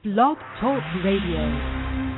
Blog Talk Radio.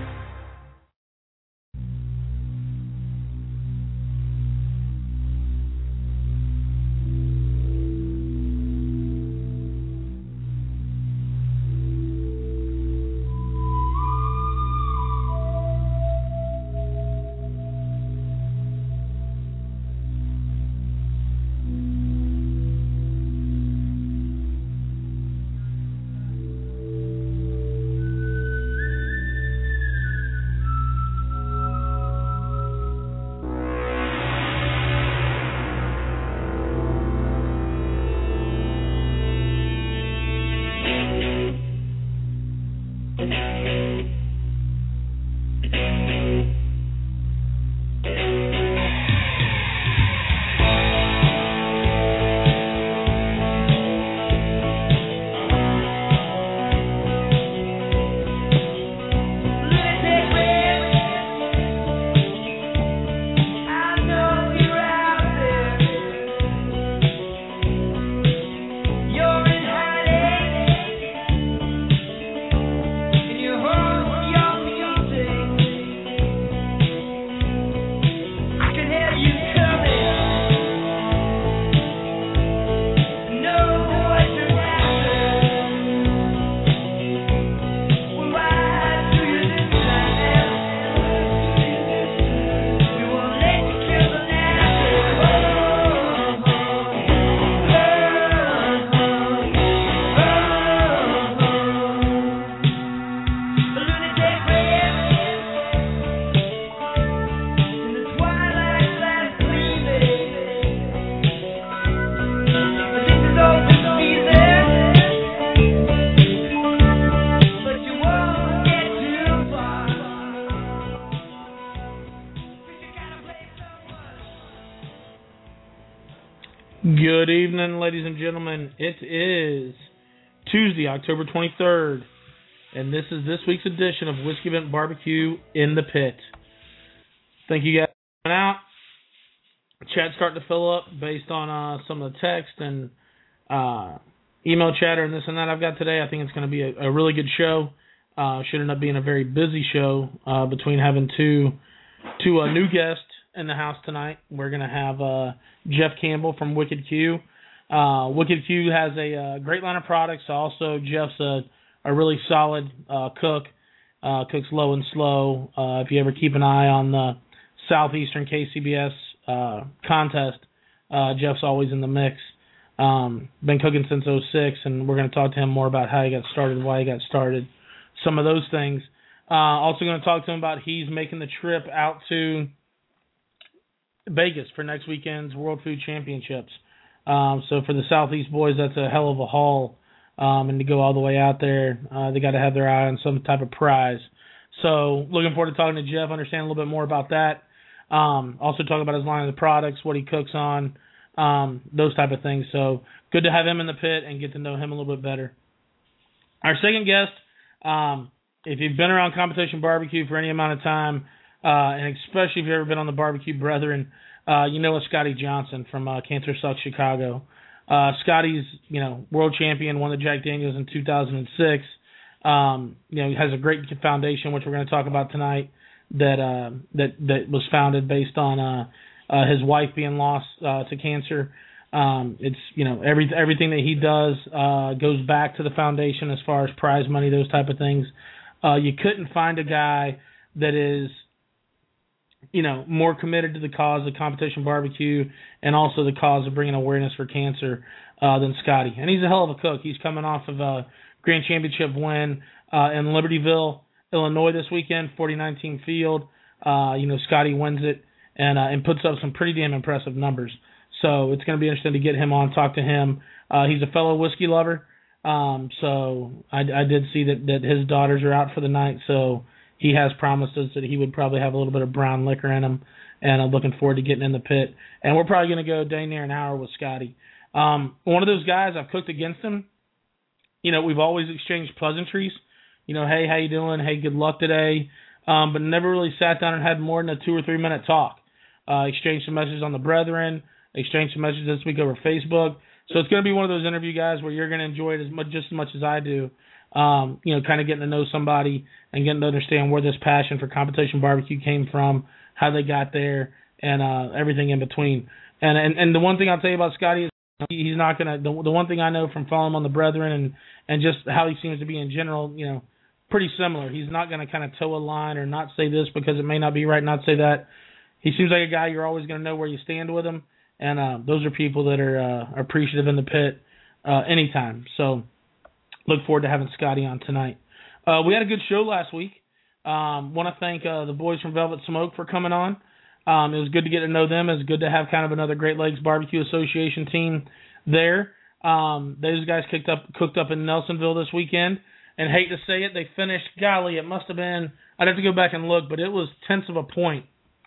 Good evening, ladies and gentlemen. It is Tuesday, October 23rd, and this is this week's edition of Whiskey Vent Barbecue in the Pit. Thank you guys for coming out. Chat's starting to fill up based on some of the text and email chatter and this and that I've got today. I think it's going to be a really good show. Should end up being a very busy show between having two new guests in the house tonight. We're going to have Jeff Campbell from Wicked Q. Wicked Q has a great line of products. Also, Jeff's a really solid cook. Cooks low and slow. If you ever keep an eye on the Southeastern KCBS contest, Jeff's always in the mix. Been cooking since '06, and we're going to talk to him more about how he got started, why he got started, some of those things. Also going to talk to him about he's making the trip out to Vegas for next weekend's World Food Championships. So for the Southeast boys, that's a hell of a haul. And to go all the way out there, they got to have their eye on some type of prize. So looking forward to talking to Jeff, understand a little bit more about that. Also talk about his line of the products, what he cooks on, those type of things. So good to have him in the pit and get to know him a little bit better. Our second guest, if you've been around Competition Barbecue for any amount of time, and especially if you've ever been on the Barbecue Brethren, you know Scotty Johnson from Cancer Sucks Chicago. Scotty's, world champion, won the Jack Daniels in 2006. He has a great foundation, which we're going to talk about tonight, that was founded based on his wife being lost to cancer. It's everything that he does goes back to the foundation as far as prize money, those type of things. You couldn't find a guy that is more committed to the cause of Competition Barbecue and also the cause of bringing awareness for cancer than Scotty. And he's a hell of a cook. He's coming off of a Grand Championship win in Libertyville, Illinois this weekend, 4019 field. Scotty wins it and puts up some pretty damn impressive numbers. So it's going to be interesting to get him on, talk to him. He's a fellow whiskey lover. So I did see that his daughters are out for the night, so he has promised us that he would probably have a little bit of brown liquor in him, and I'm looking forward to getting in the pit. And we're probably going to go dang near an hour with Scotty. One of those guys, I've cooked against him. We've always exchanged pleasantries. Hey, how you doing? Hey, good luck today. But never really sat down and had more than a 2 or 3 minute talk. Exchanged some messages on the Brethren, exchanged some messages this week over Facebook. So it's going to be one of those interview guys where you're going to enjoy it just as much as I do. kind of getting to know somebody and getting to understand where this passion for competition barbecue came from, how they got there, and everything in between. And the one thing I'll tell you about Scotty is he's not going to, the one thing I know from following him on the Brethren and just how he seems to be in general, pretty similar. He's not going to kind of toe a line or not say this because it may not be right, not say that. He seems like a guy you're always going to know where you stand with him, and those are people that are appreciative in the pit anytime. So look forward to having Scotty on tonight. We had a good show last week. Want to thank the boys from Velvet Smoke for coming on. It was good to get to know them. It was good to have kind of another Great Lakes Barbecue Association team there. Those guys cooked up in Nelsonville this weekend. And hate to say it, they finished, golly, it must have been, I'd have to go back and look, but it was tenths of a point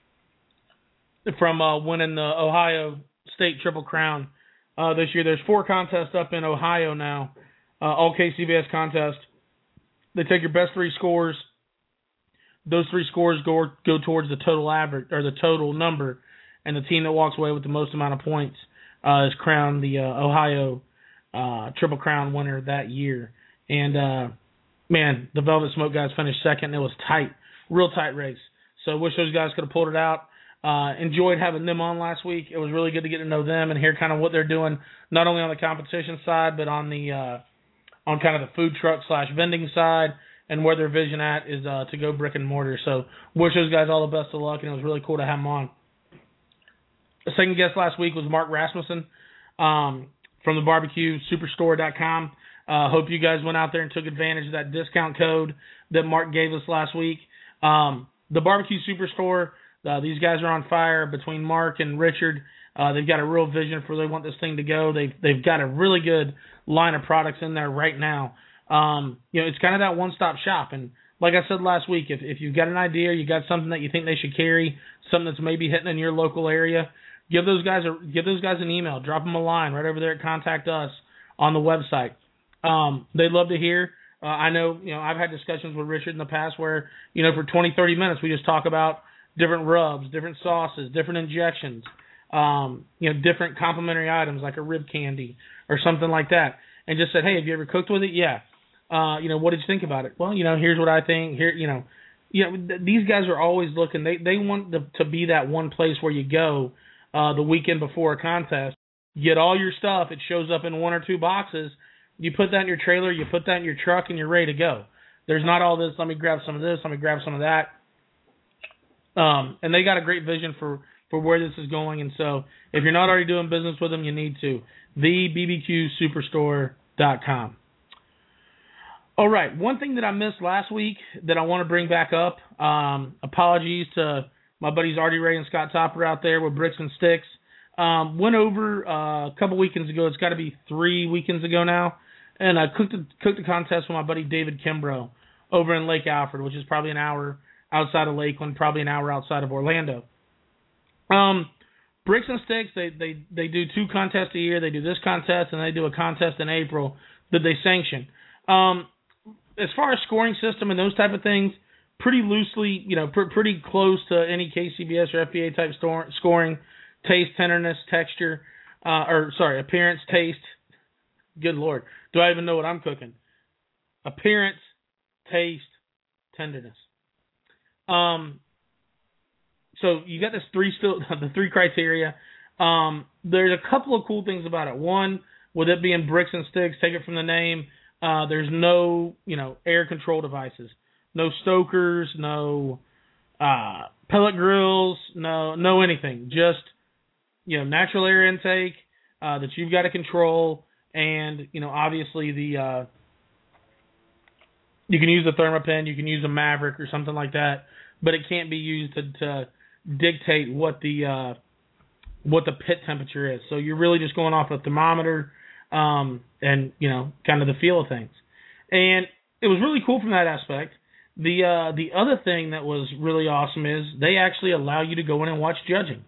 from winning the Ohio State Triple Crown this year. There's 4 contests up in Ohio now, all KCBS contests. They take your best 3 scores. Those 3 scores go towards the total average, or the total number, and the team that walks away with the most amount of points is crowned the Ohio Triple Crown winner that year. And, man, the Velvet Smoke guys finished second. It was tight, real tight race. So wish those guys could have pulled it out. Enjoyed having them on last week. It was really good to get to know them and hear kind of what they're doing, not only on the competition side, but on the on kind of the food truck / vending side, and where their vision at is to go brick and mortar. So wish those guys all the best of luck, and it was really cool to have them on. The second guest last week was Mark Rasmussen from the BarbecueSuperstore.com. Hope you guys went out there and took advantage of that discount code that Mark gave us last week. The Barbecue Superstore, these guys are on fire between Mark and Richard. They've got a real vision for where they want this thing to go. They've got a really good line of products in there right now. It's kind of that one-stop shop. And like I said last week, if you've got an idea, you got something that you think they should carry, something that's maybe hitting in your local area, give those guys an email, drop them a line right over there at Contact Us on the website. They'd love to hear. I know, I've had discussions with Richard in the past where, for 20, 30 minutes, we just talk about different rubs, different sauces, different injections, different complimentary items like a rib candy or something like that. And just said, hey, have you ever cooked with it? Yeah. What did you think about it? Well, here's what I think. These guys are always looking. They want to be that one place where you go the weekend before a contest, get all your stuff. It shows up in 1 or 2 boxes. You put that in your trailer, you put that in your truck, and you're ready to go. There's not all this, let me grab some of this, let me grab some of that. And they got a great vision for where this is going. And so if you're not already doing business with them, you need to. TheBBQSuperstore.com. All right, one thing that I missed last week that I want to bring back up, apologies to my buddies Artie Ray and Scott Topper out there with Bricks and Sticks. Went over a couple weekends ago. It's got to be 3 weekends ago now. And I cooked a contest with my buddy David Kimbrough over in Lake Alfred, which is probably an hour outside of Lakeland, probably an hour outside of Orlando. Bricks and Sticks, they do 2 contests a year. They do this contest, and they do a contest in April that they sanction. As far as scoring system and those type of things, pretty loosely, pretty close to any KCBS or FBA type scoring. Taste, tenderness, texture, appearance, taste. Good Lord. Do I even know what I'm cooking? Appearance, taste, tenderness. So you got the 3 criteria. There's a couple of cool things about it. One, with it being Bricks and Sticks, take it from the name, there's no, air control devices. No stokers, no pellet grills, no anything. Just, natural air intake that you've got to control. And, obviously you can use a Thermapen, you can use a Maverick or something like that, but it can't be used to dictate what the pit temperature is. So you're really just going off a thermometer and, kind of the feel of things. And it was really cool from that aspect. The other thing that was really awesome is they actually allow you to go in and watch judging,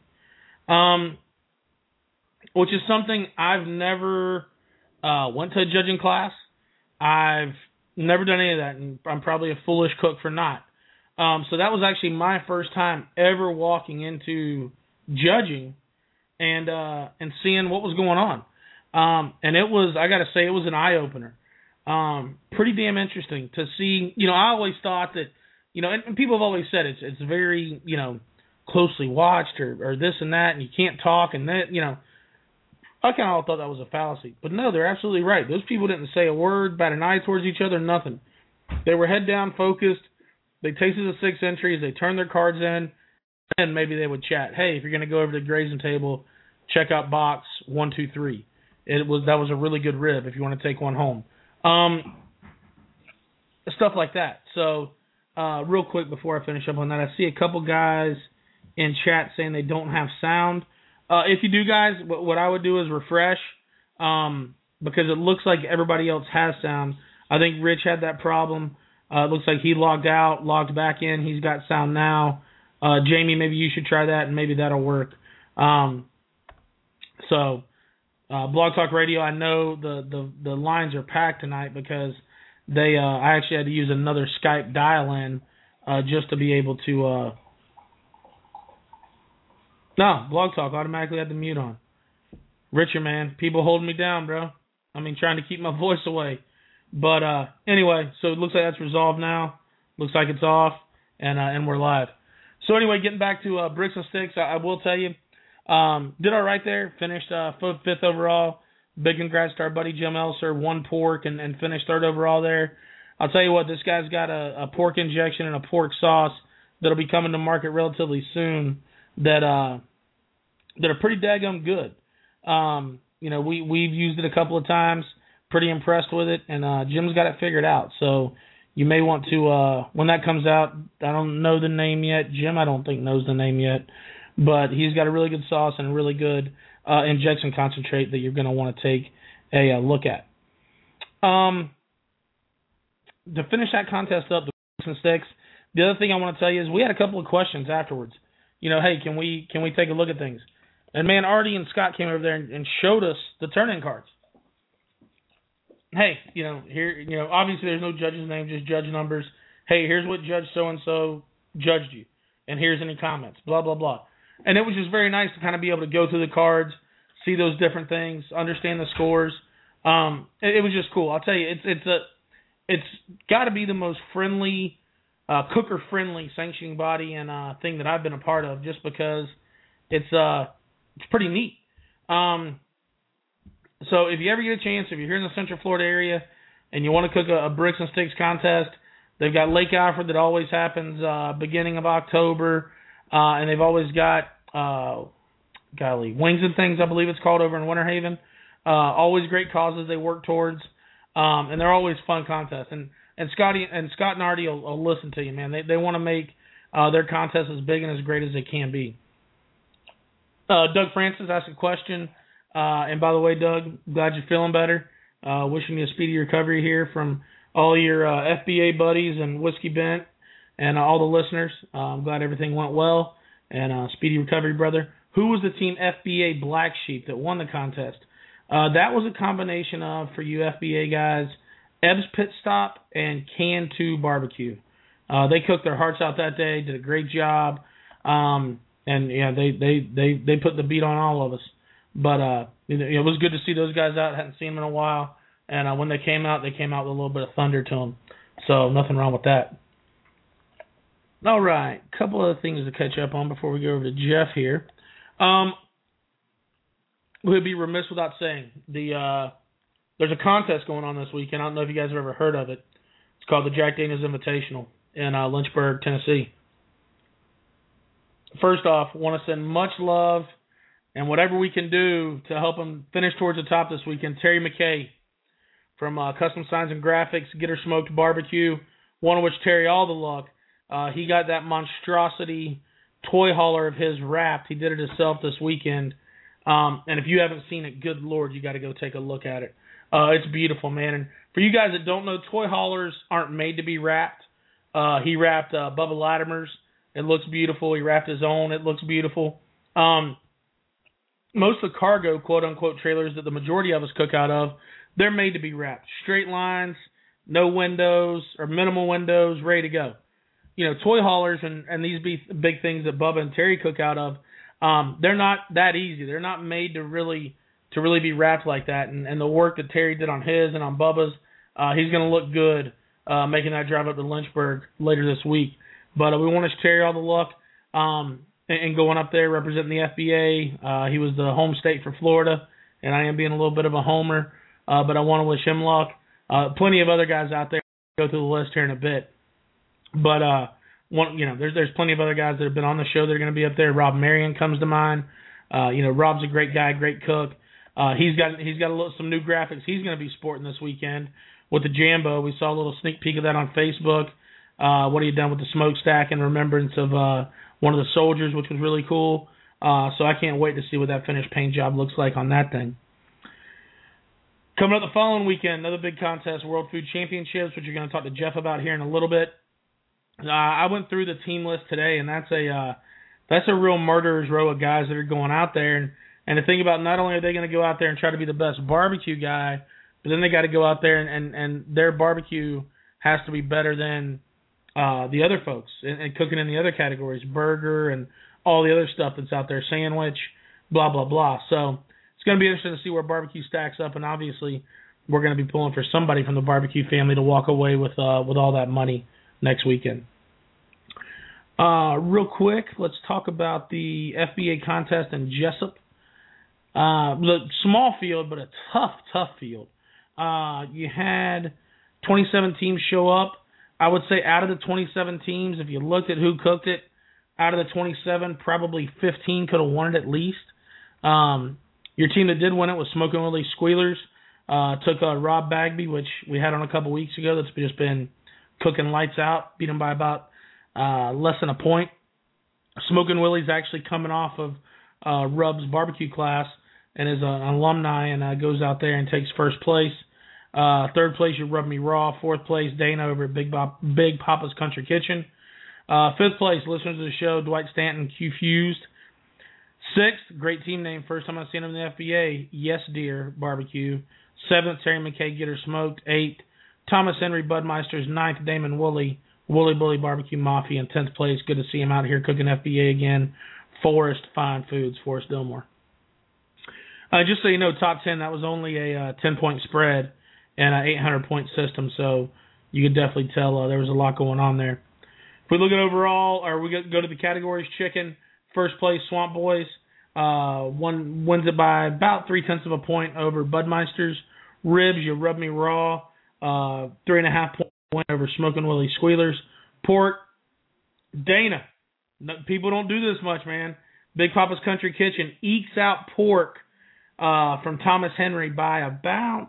which is something I've never went to a judging class. I've never done any of that, and I'm probably a foolish cook for not. So that was actually my first time ever walking into judging and seeing what was going on. And it was, I got to say, it was an eye-opener. Pretty damn interesting to see. I always thought that, and people have always said it's very, closely watched or this and that, and you can't talk and that, I kind of thought that was a fallacy. But no, they're absolutely right. Those people didn't say a word, bat an eye towards each other, nothing. They were head down, focused. They tasted the 6 entries. They turned their cards in, and maybe they would chat. Hey, if you're going to go over to the grazing table, check out box 1, 2, 3. That was a really good rib if you want to take one home. Stuff like that. So, real quick before I finish up on that, I see a couple guys in chat saying they don't have sound. If you do, guys, what I would do is refresh, because it looks like everybody else has sound. I think Rich had that problem. It looks like he logged out, logged back in. He's got sound now. Jamie, maybe you should try that, and maybe that'll work. So, Blog Talk Radio, I know the lines are packed tonight because I actually had to use another Skype dial-in just to be able to. No, Blog Talk automatically had the mute on. Richard, man, people holding me down, bro. Trying to keep my voice away. But anyway, so it looks like that's resolved now. Looks like it's off, and we're live. So anyway, getting back to Bricks and Sticks, I will tell you, did all right there. Finished 5th overall. Big congrats to our buddy Jim Elser. Won pork and finished 3rd overall there. I'll tell you what, this guy's got a pork injection and a pork sauce that'll be coming to market relatively soon that are pretty daggum good. We've used it a couple of times. Pretty impressed with it, and Jim's got it figured out. So you may want to, when that comes out, I don't know the name yet. Jim, I don't think knows the name yet, but he's got a really good sauce and a really good injection concentrate that you're going to want to take a look at. To finish that contest up, the Bricks and Sticks, the other thing I want to tell you is we had a couple of questions afterwards. Hey, can we take a look at things? And man, Artie and Scott came over there and showed us the turn-in cards. Hey, here, obviously there's no judge's name, just judge numbers. Hey, here's what Judge so-and-so judged you, and here's any comments, blah, blah, blah. And it was just very nice to kind of be able to go through the cards, see those different things, understand the scores. It was just cool. I'll tell you, it's got to be the most friendly, cooker-friendly sanctioning body and thing that I've been a part of, just because it's pretty neat. So if you ever get a chance, if you're here in the Central Florida area and you want to cook a Bricks and Sticks contest, they've got Lake Alfred that always happens beginning of October, and they've always got Wings and Things, I believe it's called, over in Winter Haven. Always great causes they work towards, and they're always fun contests. And Scott and Artie will listen to you, man. They want to make their contests as big and as great as they can be. Doug Francis asked a question. And by the way, Doug, glad you're feeling better. Wishing you a speedy recovery here from all your FBA buddies and Whiskey Bent and all the listeners. I'm glad everything went well. And speedy recovery, brother. Who was the team FBA Black Sheep that won the contest? That was a combination of, for you FBA guys, Ebbs Pit Stop and Can 2 Barbecue. They cooked their hearts out that day, did a great job. And yeah, they put the beat on all of us. But it was good to see those guys out. Hadn't seen them in a while. And when they came out with a little bit of thunder to them. So nothing wrong with that. All right, a couple other things to catch up on before we go over to Jeff here. We'd be remiss without saying there's a contest going on this weekend. I don't know if you guys have ever heard of it. It's called the Jack Daniels Invitational in Lynchburg, Tennessee. First off, I want to send much love and whatever we can do to help him finish towards the top this weekend. Terry McKay from Custom Signs and Graphics, Get Her Smoked Barbecue, one of which Terry all the luck. He got that monstrosity toy hauler of his wrapped. He did it himself this weekend. And if you haven't seen it, good Lord, you got to go take a look at it. It's beautiful, man. And for you guys that don't know, toy haulers aren't made to be wrapped. He wrapped Bubba Latimer's. It looks beautiful. He wrapped his own. It looks beautiful. Most of the cargo, quote-unquote, trailers that the majority of us cook out of, they're made to be wrapped. Straight lines, no windows, or minimal windows, ready to go. Toy haulers and these big things that Bubba and Terry cook out of, they're not that easy. They're not made to really be wrapped like that. And the work that Terry did on his and on Bubba's, he's going to look good making that drive up to Lynchburg later this week. But we want to share all the luck and going up there representing the FBA. He was the home state for Florida, and I am being a little bit of a homer, but I want to wish him luck. Plenty of other guys out there. Go through the list here in a bit, but there's plenty of other guys that have been on the show that are going to be up there. Rob Marion comes to mind. Rob's a great guy, great cook. He's got some new graphics he's going to be sporting this weekend with the Jambo. We saw a little sneak peek of that on Facebook. What he had done with the smokestack in remembrance of one of the soldiers, which was really cool. So I can't wait to see what that finished paint job looks like on that thing. Coming up the following weekend, another big contest, World Food Championships, which you're going to talk to Jeff about here in a little bit. I went through the team list today, and that's a real murderer's row of guys that are going out there. And to think about, not only are they going to go out there and try to be the best barbecue guy, but then they got to go out there and their barbecue has to be better than the other folks and cooking in the other categories, burger and all the other stuff that's out there, sandwich, blah, blah, blah. So it's going to be interesting to see where barbecue stacks up, and obviously we're going to be pulling for somebody from the barbecue family to walk away with all that money next weekend. Real quick, let's talk about the FBA contest in Jessup. The small field, but a tough field. You had 27 teams show up. I would say out of the 27 teams, if you looked at who cooked it, out of the 27, probably 15 could have won it at least. Your team that did win it was Smokin' Willie Squealers. Took Rob Bagby, which we had on a couple weeks ago, that's just been cooking lights out, beat him by about less than a point. Smokin' Willie's actually coming off of Rub's barbecue class and is an alumni and goes out there and takes first place. Third place, you Rub Me Raw. Fourth place, Dana over at Big Papa's Country Kitchen. Fifth place, listeners of the show, Dwight Stanton, Q Fused. Sixth, great team name, first time I've seen him in the FBA, Yes Deer Barbecue. Seventh, Terry McKay, Get Her Smoked. Eighth, Thomas Henry Budmeisters. Ninth, Damon Woolley, Wooly Bully Barbecue Mafia. In 10th place, good to see him out here cooking FBA again, Forrest Fine Foods, Forrest Dillmore. Just so you know, top 10, that was only a 10-point spread and an 800-point system, so you could definitely tell there was a lot going on there. If we look at overall, or we go to the categories, chicken, first place, Swamp Boys, wins it by about 0.3 of a point over Budmeisters. Ribs, you Rub Me Raw, 3.5 point win over Smokin' Willie Squealers. Pork, Dana. People don't do this much, man. Big Papa's Country Kitchen ekes out pork from Thomas Henry by about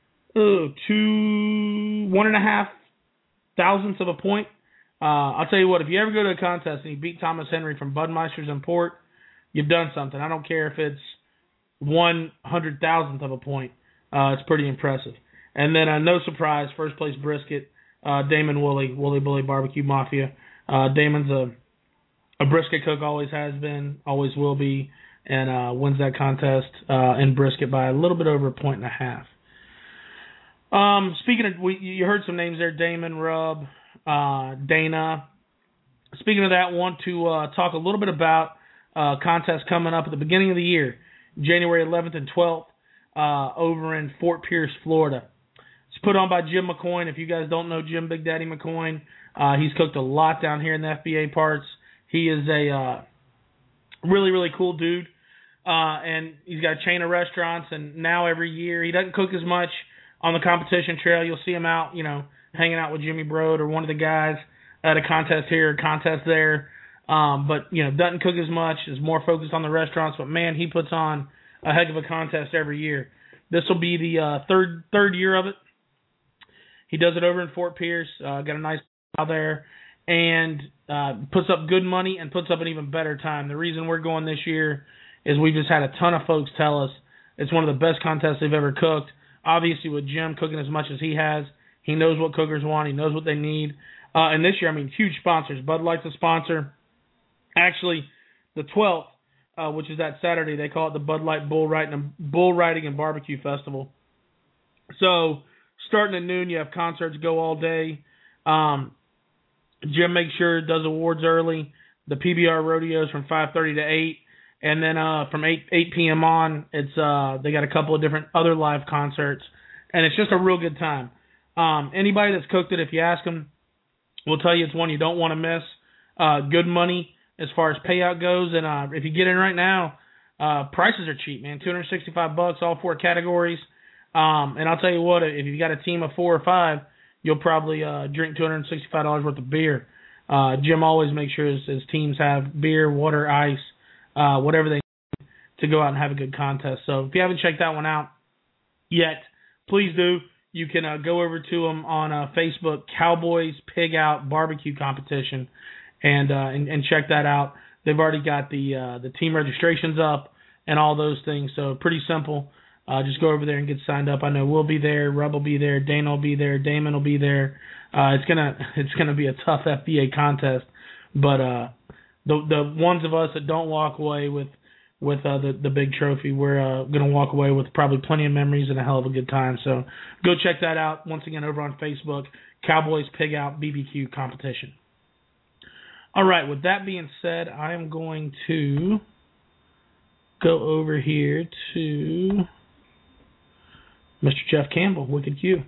1.5 thousandths of a point. I'll tell you what, if you ever go to a contest and you beat Thomas Henry from Budmeisters and pork, you've done something. I don't care if it's 100,000th of a point. It's pretty impressive. And then, no surprise, first place brisket, Damon Woolley, Wooly Bully Barbecue Mafia. Damon's a brisket cook, always has been, always will be, and wins that contest in brisket by a little bit over 1.5 points. Speaking of, you heard some names there, Damon, Rub, Dana. Speaking of that, want to talk a little bit about contest coming up at the beginning of the year, January 11th and 12th, over in Fort Pierce, Florida. It's put on by Jim McCoyne. If you guys don't know Jim Big Daddy McCoyne, he's cooked a lot down here in the FBA parts. He is a really, really cool dude, and he's got a chain of restaurants, and now every year, he doesn't cook as much on the competition trail. You'll see him out, hanging out with Jimmy Brode or one of the guys at a contest here, a contest there. But doesn't cook as much, is more focused on the restaurants. But, man, he puts on a heck of a contest every year. This will be the third year of it. He does it over in Fort Pierce. Got a nice out there. And puts up good money and puts up an even better time. The reason we're going this year is we've just had a ton of folks tell us it's one of the best contests they've ever cooked. Obviously, with Jim cooking as much as he has, he knows what cookers want. He knows what they need. And this year, huge sponsors. Bud Light's a sponsor. Actually, the 12th, which is that Saturday, they call it the Bud Light Bull Riding and Barbecue Festival. So, starting at noon, you have concerts go all day. Jim makes sure does awards early. The PBR rodeos from 5:30 to 8. And then from 8 p.m. on, it's they got a couple of different other live concerts. And it's just a real good time. Anybody that's cooked it, if you ask them, will tell you it's one you don't want to miss. Good money as far as payout goes, and if you get in right now, prices are cheap, man. $265, all 4 categories. And I'll tell you what, if you've got a team of 4 or 5, you'll probably drink $265 worth of beer. Jim always makes sure his teams have beer, water, ice, whatever they need to go out and have a good contest. So if you haven't checked that one out yet, please do. You can go over to them on Facebook, Cowboys Pig Out Barbecue Competition, and check that out. They've already got the team registrations up and all those things, so pretty simple. Just go over there and get signed up. I know we'll be there, Rub will be there, Dana will be there, Damon will be there. It's gonna be a tough FBA contest, but the ones of us that don't walk away with the big trophy, we're gonna walk away with probably plenty of memories and a hell of a good time. So go check that out once again over on Facebook, Cowboys Pig Out BBQ Competition. All right. With that being said, I am going to go over here to Mr. Jeff Campbell, Wicked Q.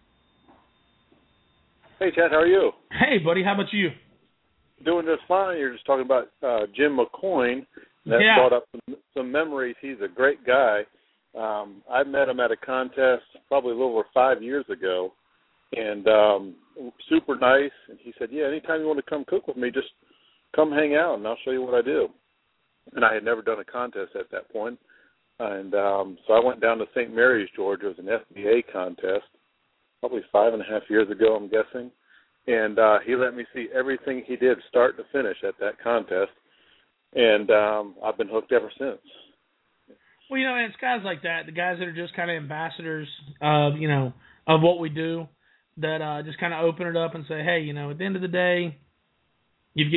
Hey, Chad, how are you? Hey, buddy, how about you? Doing just fine. You're just talking about Jim McCoyne. That brought up some memories. He's a great guy. I met him at a contest probably a little over 5 years ago, and super nice. And he said, yeah, anytime you want to come cook with me, just come hang out, and I'll show you what I do. And I had never done a contest at that point. And so I went down to St. Mary's, Georgia. It was an FBA contest, probably 5.5 years ago, I'm guessing. And he let me see everything he did start to finish at that contest. And I've been hooked ever since. Well, and it's guys like that, the guys that are just kind of ambassadors of, of what we do, that just kind of open it up and say, hey, at the end of the day, you've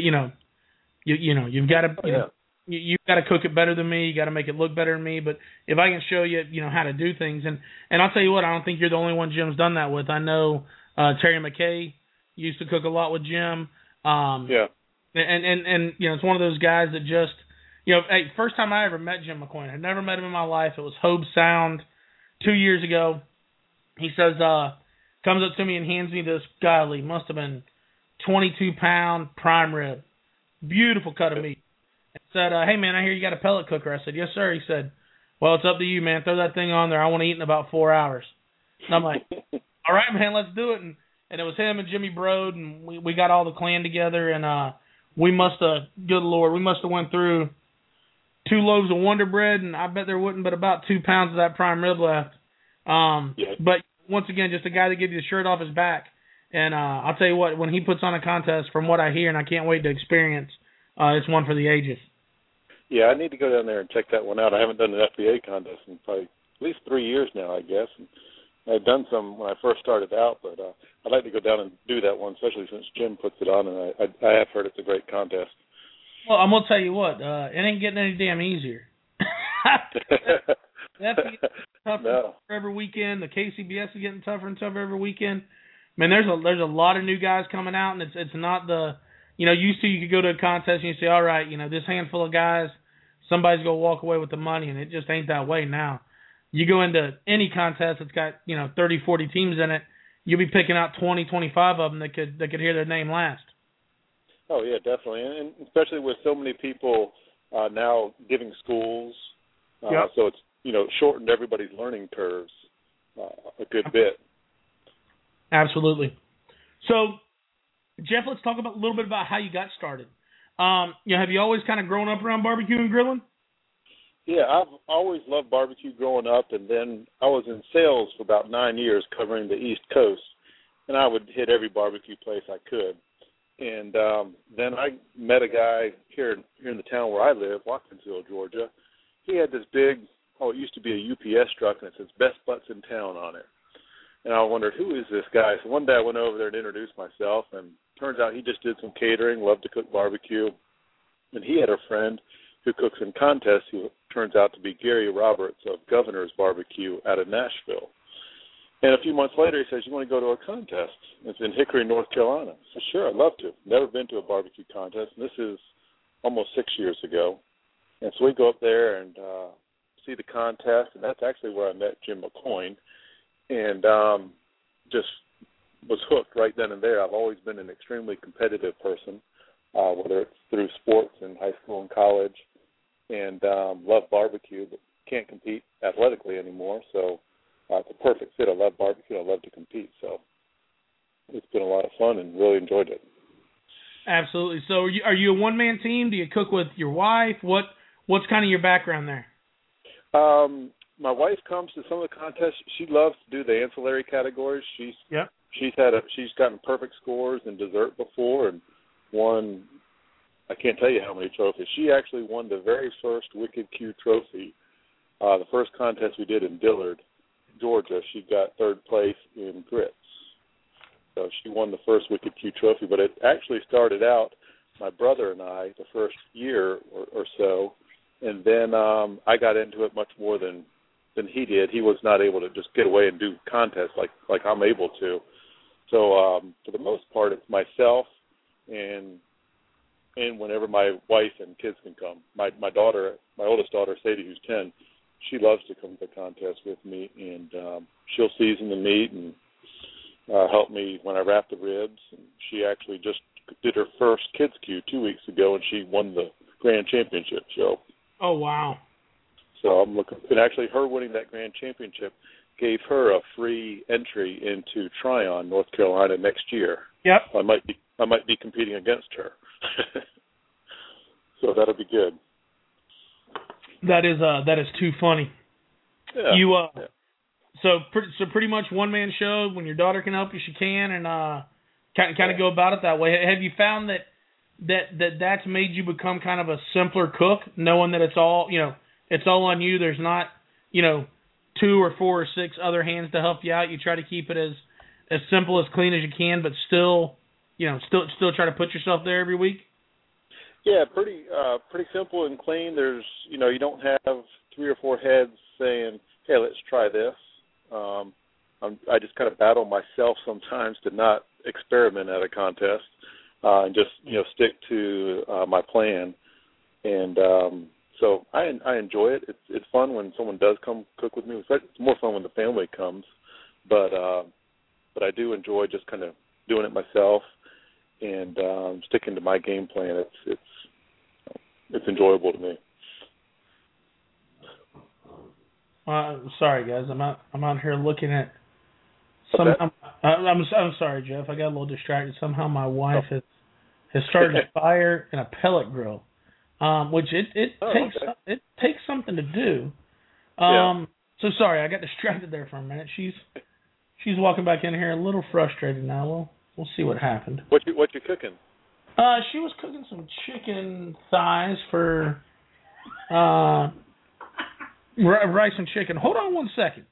got to, you've got to cook it better than me. You got to make it look better than me. But if I can show you, how to do things, and I'll tell you what, I don't think you're the only one Jim's done that with. I know Terry McKay used to cook a lot with Jim. Yeah. And it's one of those guys that just, hey, first time I ever met Jim McCoyne, I'd never met him in my life. It was Hobe Sound 2 years ago. He says, comes up to me and hands me this, golly, must have been 22-pound prime rib, beautiful cut of meat. And said, hey, man, I hear you got a pellet cooker. I said, yes, sir. He said, well, it's up to you, man. Throw that thing on there. I want to eat in about 4 hours. And I'm like, all right, man, let's do it. And it was him and Jimmy Brode, and we got all the clan together, and we must have, good Lord, we must have went through 2 loaves of Wonder Bread, and I bet there wouldn't but about 2 pounds of that prime rib left. But once again, just a guy that gives you the shirt off his back. And I'll tell you what, when he puts on a contest, from what I hear, and I can't wait to experience, it's one for the ages. Yeah, I need to go down there and check that one out. I haven't done an FBA contest in probably at least 3 years now, I guess. And I've done some when I first started out, but I'd like to go down and do that one, especially since Jim puts it on, and I have heard it's a great contest. Well, I'm going to tell you what, it ain't getting any damn easier. That's getting tougher every weekend. The KCBS is getting tougher and tougher every weekend. Man, there's a lot of new guys coming out, and it's not the, used to you could go to a contest and you say, all right, this handful of guys, somebody's going to walk away with the money, and it just ain't that way now. You go into any contest that's got, 30, 40 teams in it, you'll be picking out 20, 25 of them that could hear their name last. Oh, yeah, definitely. And especially with so many people now giving schools. So it's, shortened everybody's learning curves a good bit. Absolutely. So, Jeff, let's talk a little bit about how you got started. Have you always kind of grown up around barbecue and grilling? Yeah, I've always loved barbecue growing up, and then I was in sales for about 9 years covering the East Coast, and I would hit every barbecue place I could. And then I met a guy here in the town where I live, Watkinsville, Georgia. He had this big, it used to be a UPS truck, and it says Best Butts in Town on it. And I wondered, who is this guy? So one day I went over there and introduced myself, and turns out he just did some catering, loved to cook barbecue. And he had a friend who cooks in contests who turns out to be Gary Roberts of Governor's Barbecue out of Nashville. And a few months later, he says, you want to go to a contest? It's in Hickory, North Carolina. I said, sure, I'd love to. Never been to a barbecue contest, and this is almost 6 years ago. And so we go up there and see the contest, and that's actually where I met Jim McCoyne. And just was hooked right then and there. I've always been an extremely competitive person, whether it's through sports in high school and college, and love barbecue, but can't compete athletically anymore. So it's a perfect fit. I love barbecue. I love to compete. So it's been a lot of fun and really enjoyed it. Absolutely. So are you a one-man team? Do you cook with your wife? What's kind of your background there? My wife comes to some of the contests. She loves to do the ancillary categories. She's gotten perfect scores in dessert before and won, I can't tell you how many trophies. She actually won the very first Wicked Q trophy, the first contest we did in Dillard, Georgia. She got third place in grits. So she won the first Wicked Q trophy, but it actually started out my brother and I the first year or so, and then I got into it much more than he did. He was not able to just get away and do contests like I'm able to. So for the most part, it's myself and whenever my wife and kids can come. My oldest daughter, Sadie, who's 10, she loves to come to the contest with me, and she'll season the meat and help me when I wrap the ribs. And she actually just did her first Kids Q 2 weeks ago, and she won the Grand Championship show. Oh, wow. So I'm looking, and actually her winning that Grand Championship gave her a free entry into Tryon, North Carolina next year. Yep. I might be competing against her. So that'll be good. That is too funny. Yeah. So pretty much one man show. When your daughter can help you, she can, and kind of go about it that way. Have you found that's made you become kind of a simpler cook, knowing that it's all on you? There's not 2 or 4 or 6 other hands to help you out. You try to keep it as simple, as clean as you can, but still try to put yourself there every week. Yeah, pretty simple and clean. There's you don't have 3 or 4 heads saying, "Hey, let's try this." I just kind of battle myself sometimes to not experiment at a contest and just stick to my plan. And so I enjoy it. It's fun when someone does come cook with me. It's more fun when the family comes, but I do enjoy just kind of doing it myself and sticking to my game plan. It's enjoyable to me. Sorry guys, I'm out here looking at some. Okay. I'm sorry, Jeff. I got a little distracted. Somehow my wife has started a fire in a pellet grill, which it takes something to do. So sorry, I got distracted there for a minute. She's walking back in here a little frustrated now. We'll see what happened. What you cooking? She was cooking some chicken thighs for rice and chicken. Hold on one second.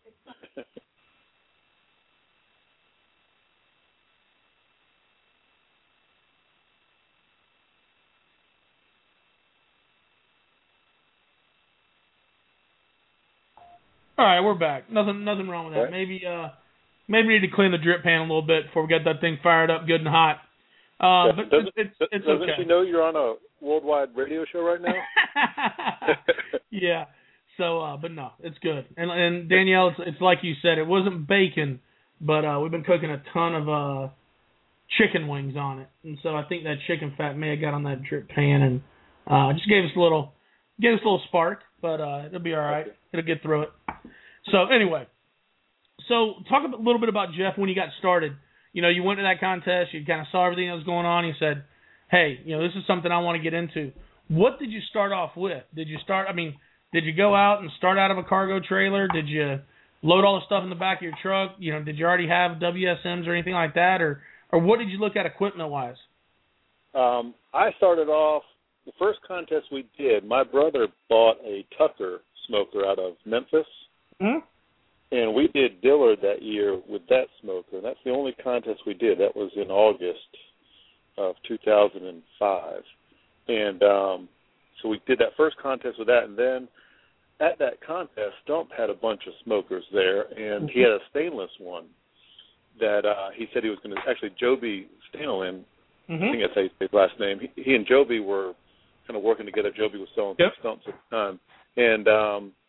All right, we're back. Nothing wrong with that. Right. Maybe we need to clean the drip pan a little bit before we get that thing fired up good and hot. But it's okay. Doesn't she know you're on a worldwide radio show right now? Yeah. So, but no, it's good. And Danielle, it's like you said, it wasn't bacon, but we've been cooking a ton of chicken wings on it, and so I think that chicken fat may have got on that drip pan and just gave us a little spark. But it'll be all right. Okay. It'll get through it. So anyway, talk a little bit about Jeff when you got started. You went to that contest. You kind of saw everything that was going on. You said, "Hey, this is something I want to get into." What did you start off with? Did you go out and start out of a cargo trailer? Did you load all the stuff in the back of your truck? Did you already have WSMs or anything like that, or what did you look at equipment wise? I started off. The first contest we did, my brother bought a Tucker smoker out of Memphis, and we did Dillard that year with that smoker. And that's the only contest we did. That was in August of 2005. And so we did that first contest with that, and then at that contest, Stump had a bunch of smokers there, and he had a stainless one that he said he was going to, actually Joby Stanlin, I think that's his last name, he and Joby were kind of working together. Joby was selling some Stumps at the time. And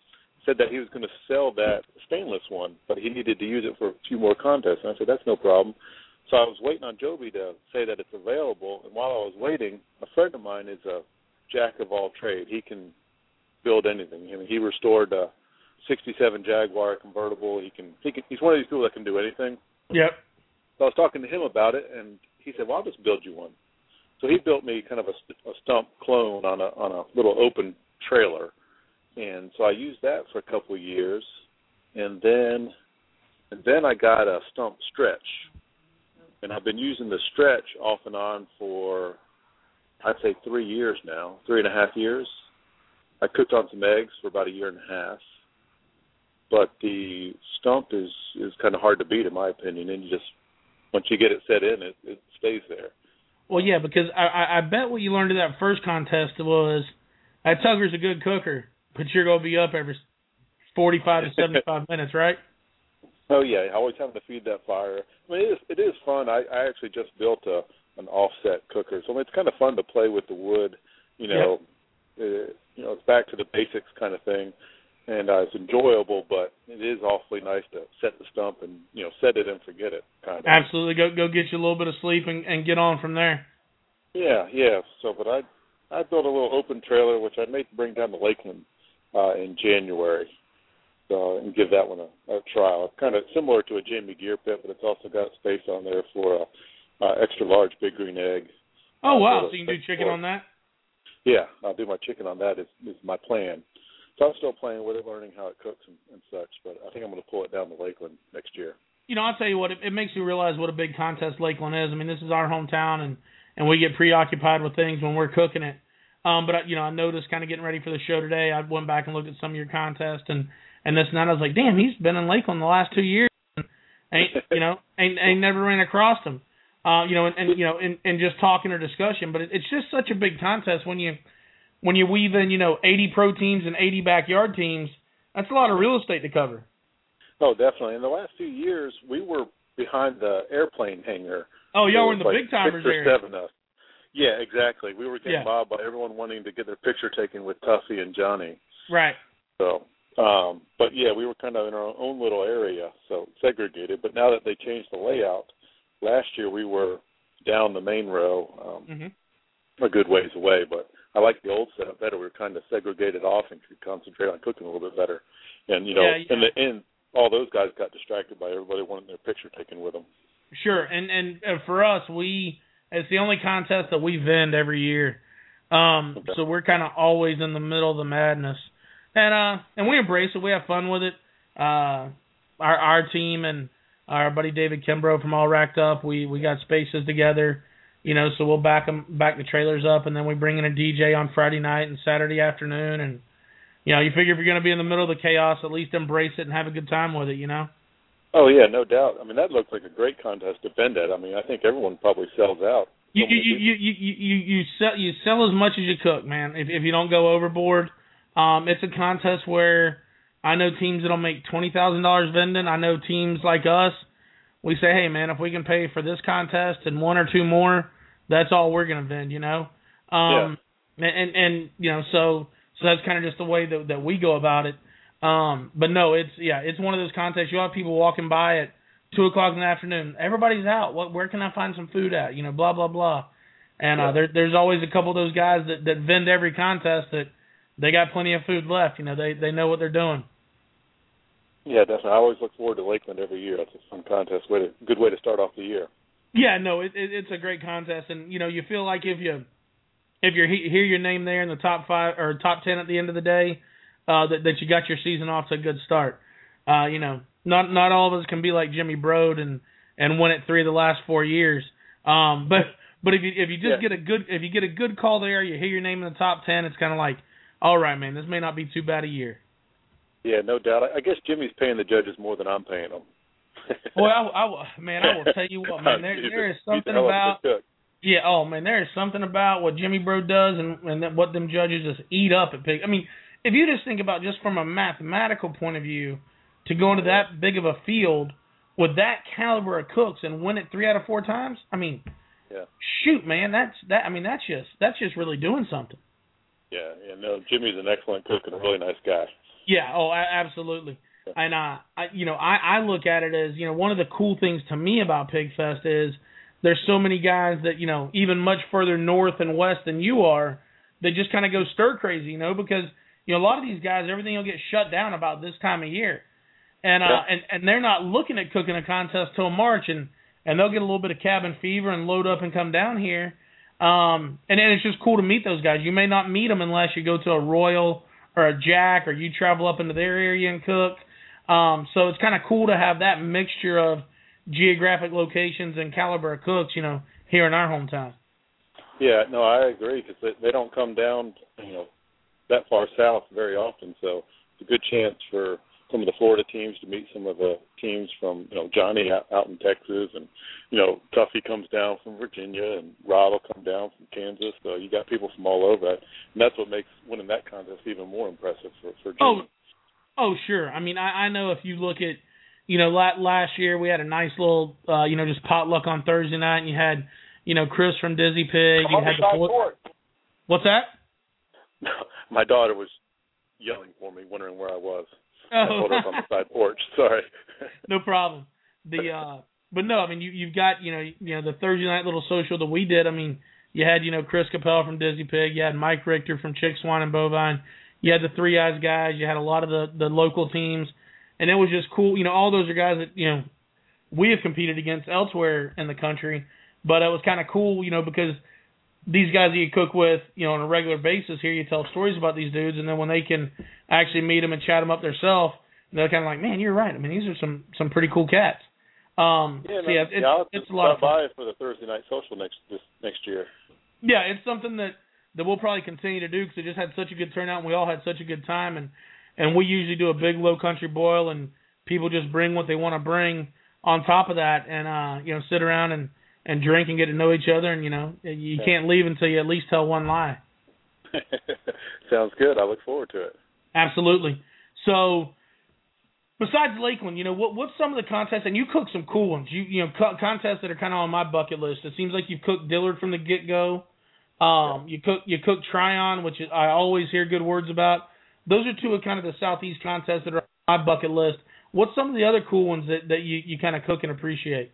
said that he was going to sell that stainless one, but he needed to use it for a few more contests. And I said, that's no problem. So I was waiting on Joby to say that it's available, and while I was waiting, a friend of mine is a jack of all trade. He can build anything. I mean, he restored a 67 Jaguar convertible. He's one of these people that can do anything. Yep. So I was talking to him about it, and he said, well, I'll just build you one. So he built me kind of a stump clone on a little open trailer. And so I used that for a couple of years, and then I got a stump stretch. And I've been using the stretch off and on for, I'd say, 3 years now, 3.5 years. I cooked on some eggs for about 1.5 years. But the stump is kind of hard to beat, in my opinion. And once you get it set in, it stays there. Well, yeah, because I bet what you learned in that first contest was that Tugger's a good cooker, but you're going to be up every 45 to 75 minutes, right? Oh, yeah, always having to feed that fire. I mean, it is fun. I actually just built an offset cooker, so it's kind of fun to play with the wood. Yep. It's back to the basics kind of thing, and it's enjoyable, but it is awfully nice to set the stump and, set it and forget it, kind of. Absolutely. Go get you a little bit of sleep and get on from there. Yeah. So, but I built a little open trailer, which I may bring down to Lakeland in January. And give that one a trial. It's kind of similar to a Jamie Gear pit, but it's also got space on there for a extra large big green egg. Oh, wow. So you can do chicken on that? Yeah, I'll do my chicken on that is my plan. So I'm still playing with it, learning how it cooks and such, but I think I'm going to pull it down to Lakeland next year. I'll tell you what, it makes you realize what a big contest Lakeland is. I mean, this is our hometown, and we get preoccupied with things when we're cooking it. But, I noticed kind of getting ready for the show today, I went back and looked at some of your contests, and this night I was like, damn, he's been in Lakeland the last 2 years. Ain't never ran across him. And just talking or discussion. But it's just such a big contest when you weave in, 80 pro teams and 80 backyard teams. That's a lot of real estate to cover. Oh, definitely. In the last few years, we were behind the airplane hangar. Oh, y'all were in the big timers there. 6 or 7 of us. Yeah, exactly. We were getting mobbed by everyone wanting to get their picture taken with Tuffy and Johnny. Right. So. But yeah, we were kind of in our own little area, so segregated. But now that they changed the layout, last year we were down the main row, a good ways away. But I like the old setup better. We were kind of segregated off and could concentrate on cooking a little bit better. And in the end, all those guys got distracted by everybody wanting their picture taken with them. Sure, and for us, it's the only contest that we vend every year. So we're kind of always in the middle of the madness. And we embrace it. We have fun with it. Our team and our buddy David Kimbrough from All Racked Up, we got spaces together, so we'll back the trailers up, and then we bring in a DJ on Friday night and Saturday afternoon. And, you figure if you're going to be in the middle of the chaos, at least embrace it and have a good time with it, Oh, yeah, no doubt. I mean, that looks like a great contest to vend at. I mean, I think everyone probably sells out. You sell as much as you cook, man. If you don't go overboard. It's a contest where I know teams that'll make $20,000 vending. I know teams like us. We say, hey, man, if we can pay for this contest and 1 or 2 more, that's all we're going to vend, So that's kind of just the way that we go about it. But no, it's one of those contests. You have people walking by at 2:00 in the afternoon. Everybody's out. Where can I find some food at? Blah blah blah. And there's always a couple of those guys that vend every contest that. They got plenty of food left. They know what they're doing. Yeah, definitely. I always look forward to Lakeland every year. It's a fun contest. Good way to start off the year. Yeah, no, it's a great contest, and you feel like if you hear your name there in the top 5 or top 10 at the end of the day, that you got your season off to a good start. Not all of us can be like Jimmy Brode and win it 3 of the last 4 years. But if you just get a good call there, you hear your name in the top 10, it's kind of like, all right, man, this may not be too bad a year. Yeah, no doubt. I guess Jimmy's paying the judges more than I'm paying them. Well, I will tell you what, man. There is something about there is something about what Jimmy Brode does and what them judges just eat up at pig. I mean, if you just think about just from a mathematical point of view, to go into that big of a field with that caliber of cooks and win it 3 out of 4 times, I mean, shoot, man, that's just really doing something. Yeah, no, Jimmy's an excellent cook and a really nice guy. Yeah. Oh, absolutely. And I look at it as, one of the cool things to me about Pigfest is there's so many guys that, even much further north and west than you are, they just kind of go stir crazy, because a lot of these guys, everything will get shut down about this time of year, and they're not looking at cooking a contest till March, and they'll get a little bit of cabin fever and load up and come down here, and then it's just cool to meet those guys. You may not meet them unless you go to a Royal or a Jack, or you travel up into their area and cook. So it's kind of cool to have that mixture of geographic locations and caliber of cooks, here in our hometown. Yeah, no, I agree, because they don't come down, that far south very often. So it's a good chance for some of the Florida teams to meet some of the teams from, Johnny out in Texas, and, Tuffy comes down from Virginia, and Rob will come down from Kansas. So you got people from all over that, and that's what makes winning that contest even more impressive for Jimmy. Oh, sure. I mean, I know if you look at, last year we had a nice little, just potluck on Thursday night, and you had, Chris from Dizzy Pig. You had the What's that? My daughter was yelling for me, wondering where I was. Oh. I pulled up on the side porch. Sorry. No problem. But no, I mean, you've got, the Thursday night little social that we did. I mean, you had, Chris Capel from Dizzy Pig. You had Mike Richter from Chick, Swine, and Bovine. You had the Three Eyes guys. You had a lot of the local teams. And it was just cool. All those are guys that, we have competed against elsewhere in the country. But it was kind of cool, because these guys that you cook with, on a regular basis here, you tell stories about these dudes. And then when they can actually meet them and chat them up themselves, they're kind of like, man, you're right. I mean, these are some pretty cool cats. It's a lot of fun. I'll for the Thursday night social next year. Yeah, it's something that we'll probably continue to do, because it just had such a good turnout, and we all had such a good time. And we usually do a big low country boil, and people just bring what they want to bring on top of that, and sit around and drink and get to know each other, and you can't leave until you at least tell one lie. Sounds good. I look forward to it. Absolutely. So, besides Lakeland, what's some of the contests, and you cook some cool ones. Contests that are kind of on my bucket list. It seems like you've cooked Dillard from the get go. You cook Tryon, which I always hear good words about. Those are two of kind of the Southeast contests that are on my bucket list. What's some of the other cool ones that you kind of cook and appreciate?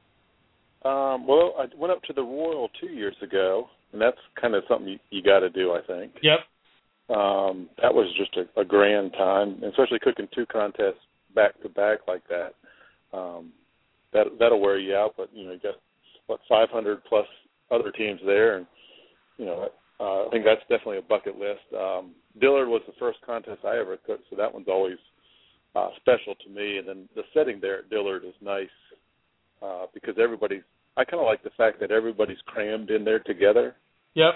Well, I went up to the Royal 2 years ago, and that's kind of something you got to do, I think. Yep. That was just a grand time, especially cooking two contests back to back like that. That'll wear you out, but you got 500 plus other teams there, and I think that's definitely a bucket list. Dillard was the first contest I ever cooked, so that one's always special to me. And then the setting there at Dillard is nice because I kind of like the fact that everybody's crammed in there together. Yep.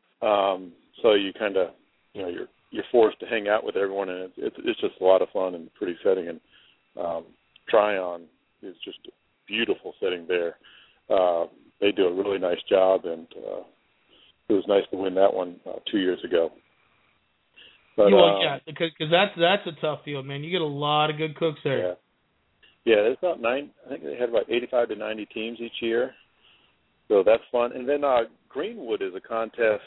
So you kind of, you're forced to hang out with everyone, and it's just a lot of fun and pretty setting. And Tryon is just a beautiful setting there. They do a really nice job, and it was nice to win that one 2 years ago. But, because that's a tough field, man. You get a lot of good cooks there. Yeah, there's about I think they had about 85 to 90 teams each year, so that's fun. And then Greenwood is a contest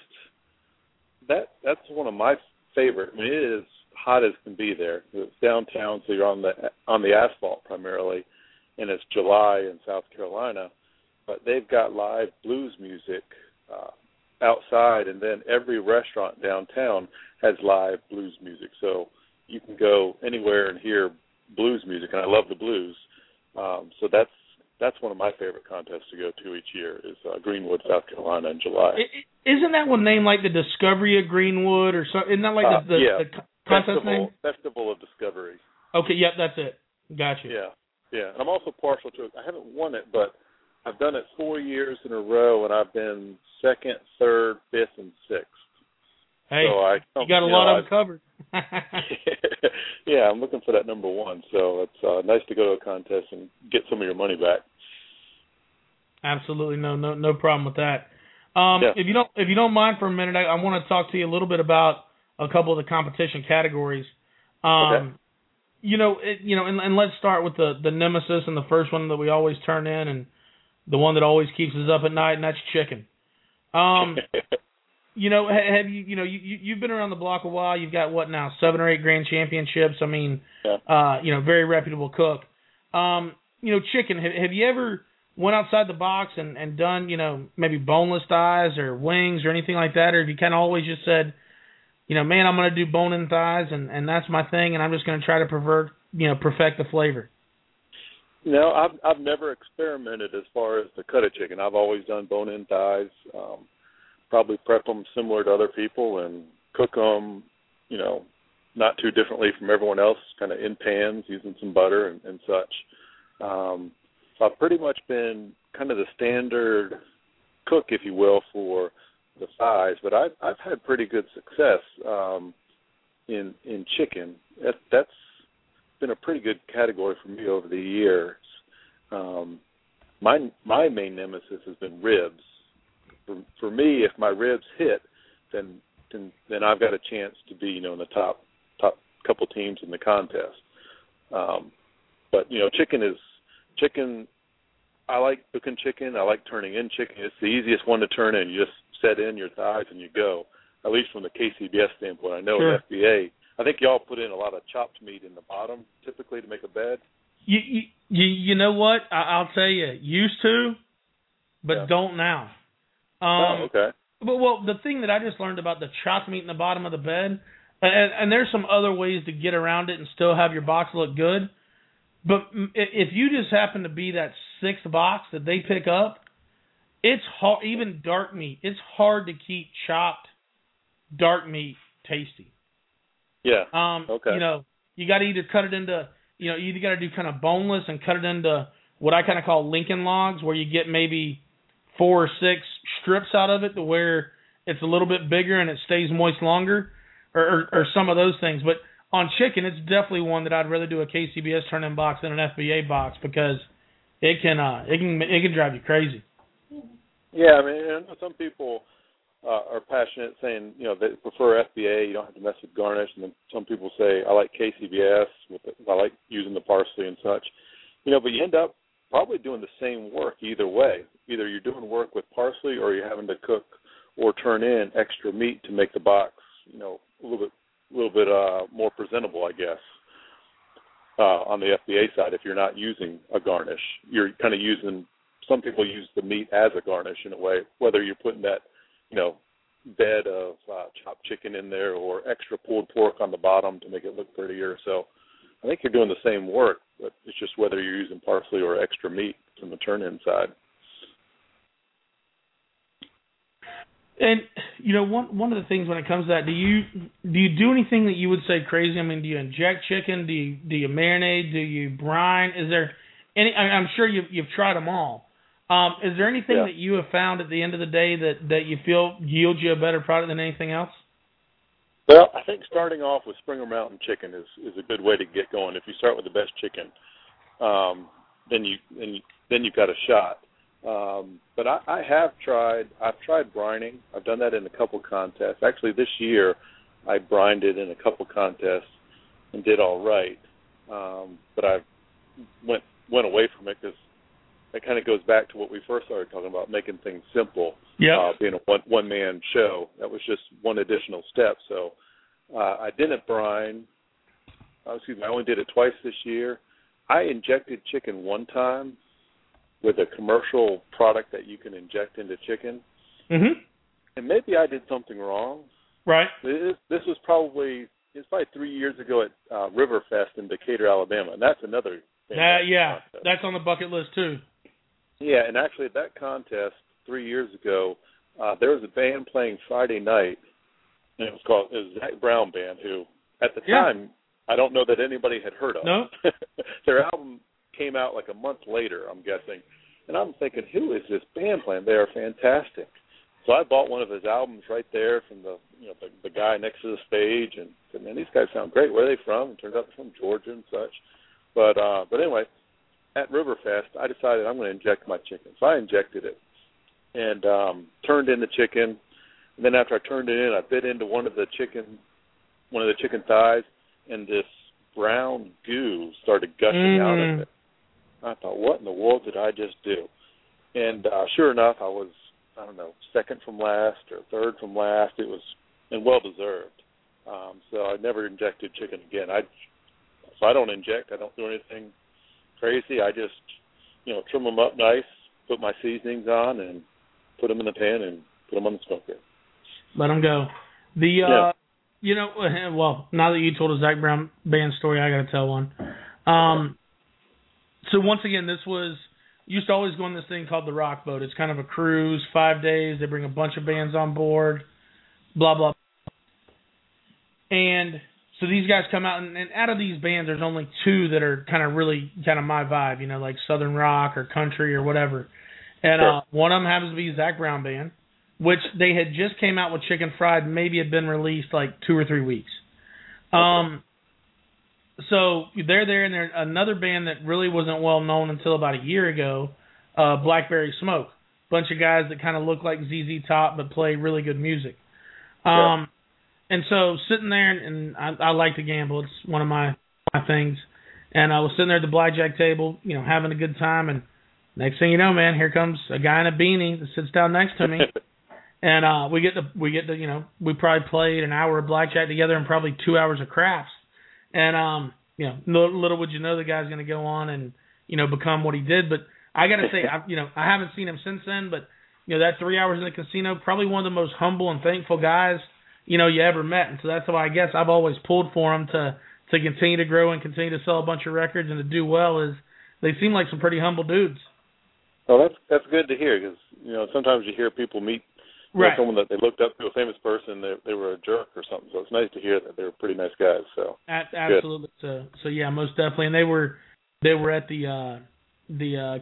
that's one of my favorite. I mean, it is hot as can be there. It's downtown, so you're on the asphalt primarily, and it's July in South Carolina. But they've got live blues music outside, and then every restaurant downtown has live blues music. So you can go anywhere and hear blues music, and I love the blues. So that's one of my favorite contests to go to each year is Greenwood, South Carolina in July. Isn't that one named like the Discovery of Greenwood or something? Isn't that like the contest name? Festival of Discovery. Okay, yep, that's it. Gotcha. Yeah. And I'm also partial to it. I haven't won it, but I've done it 4 years in a row, and I've been second, third, fifth, and sixth. Hey, so you got a lot of them covered. Yeah, I'm looking for that number one. So it's nice to go to a contest and get some of your money back. Absolutely, no problem with that. If you don't mind for a minute, I want to talk to you a little bit about a couple of the competition categories. Okay. And let's start with the nemesis and the first one that we always turn in, and the one that always keeps us up at night, and that's chicken. have you've been around the block a while. You've got what now, 7 or 8 grand championships. I mean, very reputable cook. Chicken. Have you ever went outside the box and done, maybe boneless thighs or wings or anything like that, or have you kind of always just said, man, I'm going to do bone-in thighs and that's my thing, and I'm just going to try to perfect the flavor? No, I've never experimented as far as the cut of chicken. I've always done bone-in thighs. Probably prep them similar to other people and cook them, not too differently from everyone else, kind of in pans using some butter and such. So I've pretty much been kind of the standard cook, if you will, for the thighs. But I've had pretty good success in chicken. That's been a pretty good category for me over the years. My main nemesis has been ribs. For me, if my ribs hit, then I've got a chance to be, in the top couple teams in the contest. But chicken. I like cooking chicken. I like turning in chicken. It's the easiest one to turn in. You just set in your thighs and you go. At least from the KCBS standpoint, I know sure. In FBA, I think y'all put in a lot of chopped meat in the bottom typically to make a bed. You know what? I'll tell you, used to, but don't now. Okay. Well, the thing that I just learned about the chopped meat in the bottom of the bed, and there's some other ways to get around it and still have your box look good, but if you just happen to be that 6th box that they pick up, it's hard, even dark meat, it's hard to keep chopped dark meat tasty. Yeah. Okay. You got to either cut it into, you either got to do kind of boneless and cut it into what I kind of call Lincoln logs, where you get maybe 4 or 6 strips out of it to where it's a little bit bigger and it stays moist longer, or some of those things. But on chicken, it's definitely one that I'd rather do a KCBS turn-in box than an FBA box, because it can drive you crazy. Yeah, I mean, some people are passionate, saying they prefer FBA. You don't have to mess with garnish, and then some people say I like KCBS. I like using the parsley and such. But you end up probably doing the same work either way. Either you're doing work with parsley, or you're having to cook or turn in extra meat to make the box, a little bit more presentable, I guess. On the FBA side, if you're not using a garnish, you're kind of using. Some people use the meat as a garnish in a way, whether you're putting that, bed of chopped chicken in there or extra pulled pork on the bottom to make it look prettier. So I think you're doing the same work, but it's just whether you're using parsley or extra meat from the turn-in side. And one of the things when it comes to that, do you do anything that you would say crazy? I mean, do you inject chicken? Do you marinate? Do you brine? Is there any? I'm sure you've tried them all. Is there anything that you have found at the end of the day that you feel yields you a better product than anything else? Well, I think starting off with Springer Mountain chicken is a good way to get going. If you start with the best chicken, then you've got a shot. But I've tried brining. I've done that in a couple contests. Actually, this year I brined it in a couple contests and did all right. But I went away from it because that kind of goes back to what we first started talking about, making things simple. Yeah. Being a one-man show. That was just one additional step. So I didn't brine. I only did it twice this year. I injected chicken one time with a commercial product that you can inject into chicken. Mm-hmm. And maybe I did something wrong. Right. This was probably 3 years ago at Riverfest in Decatur, Alabama, and that's another thing. That's on the bucket list too. Yeah, and actually at that contest 3 years ago, there was a band playing Friday night, and it was Zach Brown Band, who at the time I don't know that anybody had heard of. No. Their album came out like a month later, I'm guessing, and I'm thinking, who is this band playing? They are fantastic. So I bought one of his albums right there from the guy next to the stage, and said, man, these guys sound great. Where are they from? It turns out they're from Georgia and such. But anyway, at Riverfest, I decided I'm going to inject my chicken. So I injected it and turned in the chicken. And then after I turned it in, I bit into one of the chicken thighs, and this brown goo started gushing out of it. I thought, what in the world did I just do? And sure enough, I was I don't know, second from last or third from last. It was, and well deserved. So I never injected chicken again. If I don't inject, I don't do anything crazy. I just, trim them up nice, put my seasonings on, and put them in the pan and put them on the smoker. Let them go. Well, now that you told a Zac Brown Band story, I got to tell one. So once again, this was, used to always go on this thing called the Rock Boat. It's kind of a cruise, 5 days. They bring a bunch of bands on board, blah, blah. And so these guys come out, and out of these bands, there's only 2 that are kind of really kind of my vibe, like Southern rock or country or whatever. And one of them happens to be Zac Brown Band, which they had just came out with Chicken Fried, maybe had been released like 2 or 3 weeks. So they're there, and there's another band that really wasn't well known until about a year ago, Blackberry Smoke. Bunch of guys that kind of look like ZZ Top but play really good music. And so sitting there, and I like to gamble. It's one of my things. And I was sitting there at the blackjack table, having a good time. And next thing you know, man, here comes a guy in a beanie that sits down next to me. And we get to, we probably played an hour of blackjack together and probably 2 hours of craps. And, little would you know the guy's going to go on and, become what he did. But I got to say, I haven't seen him since then. But, that 3 hours in the casino, probably one of the most humble and thankful guys, you ever met. And so that's why I guess I've always pulled for him to continue to grow and continue to sell a bunch of records and to do well. Is they seem like some pretty humble dudes. Well, that's good to hear, because, sometimes you hear people meet someone that they looked up to, a famous person, they were a jerk or something. So it's nice to hear that they were pretty nice guys. So absolutely. So yeah, most definitely. And they were at the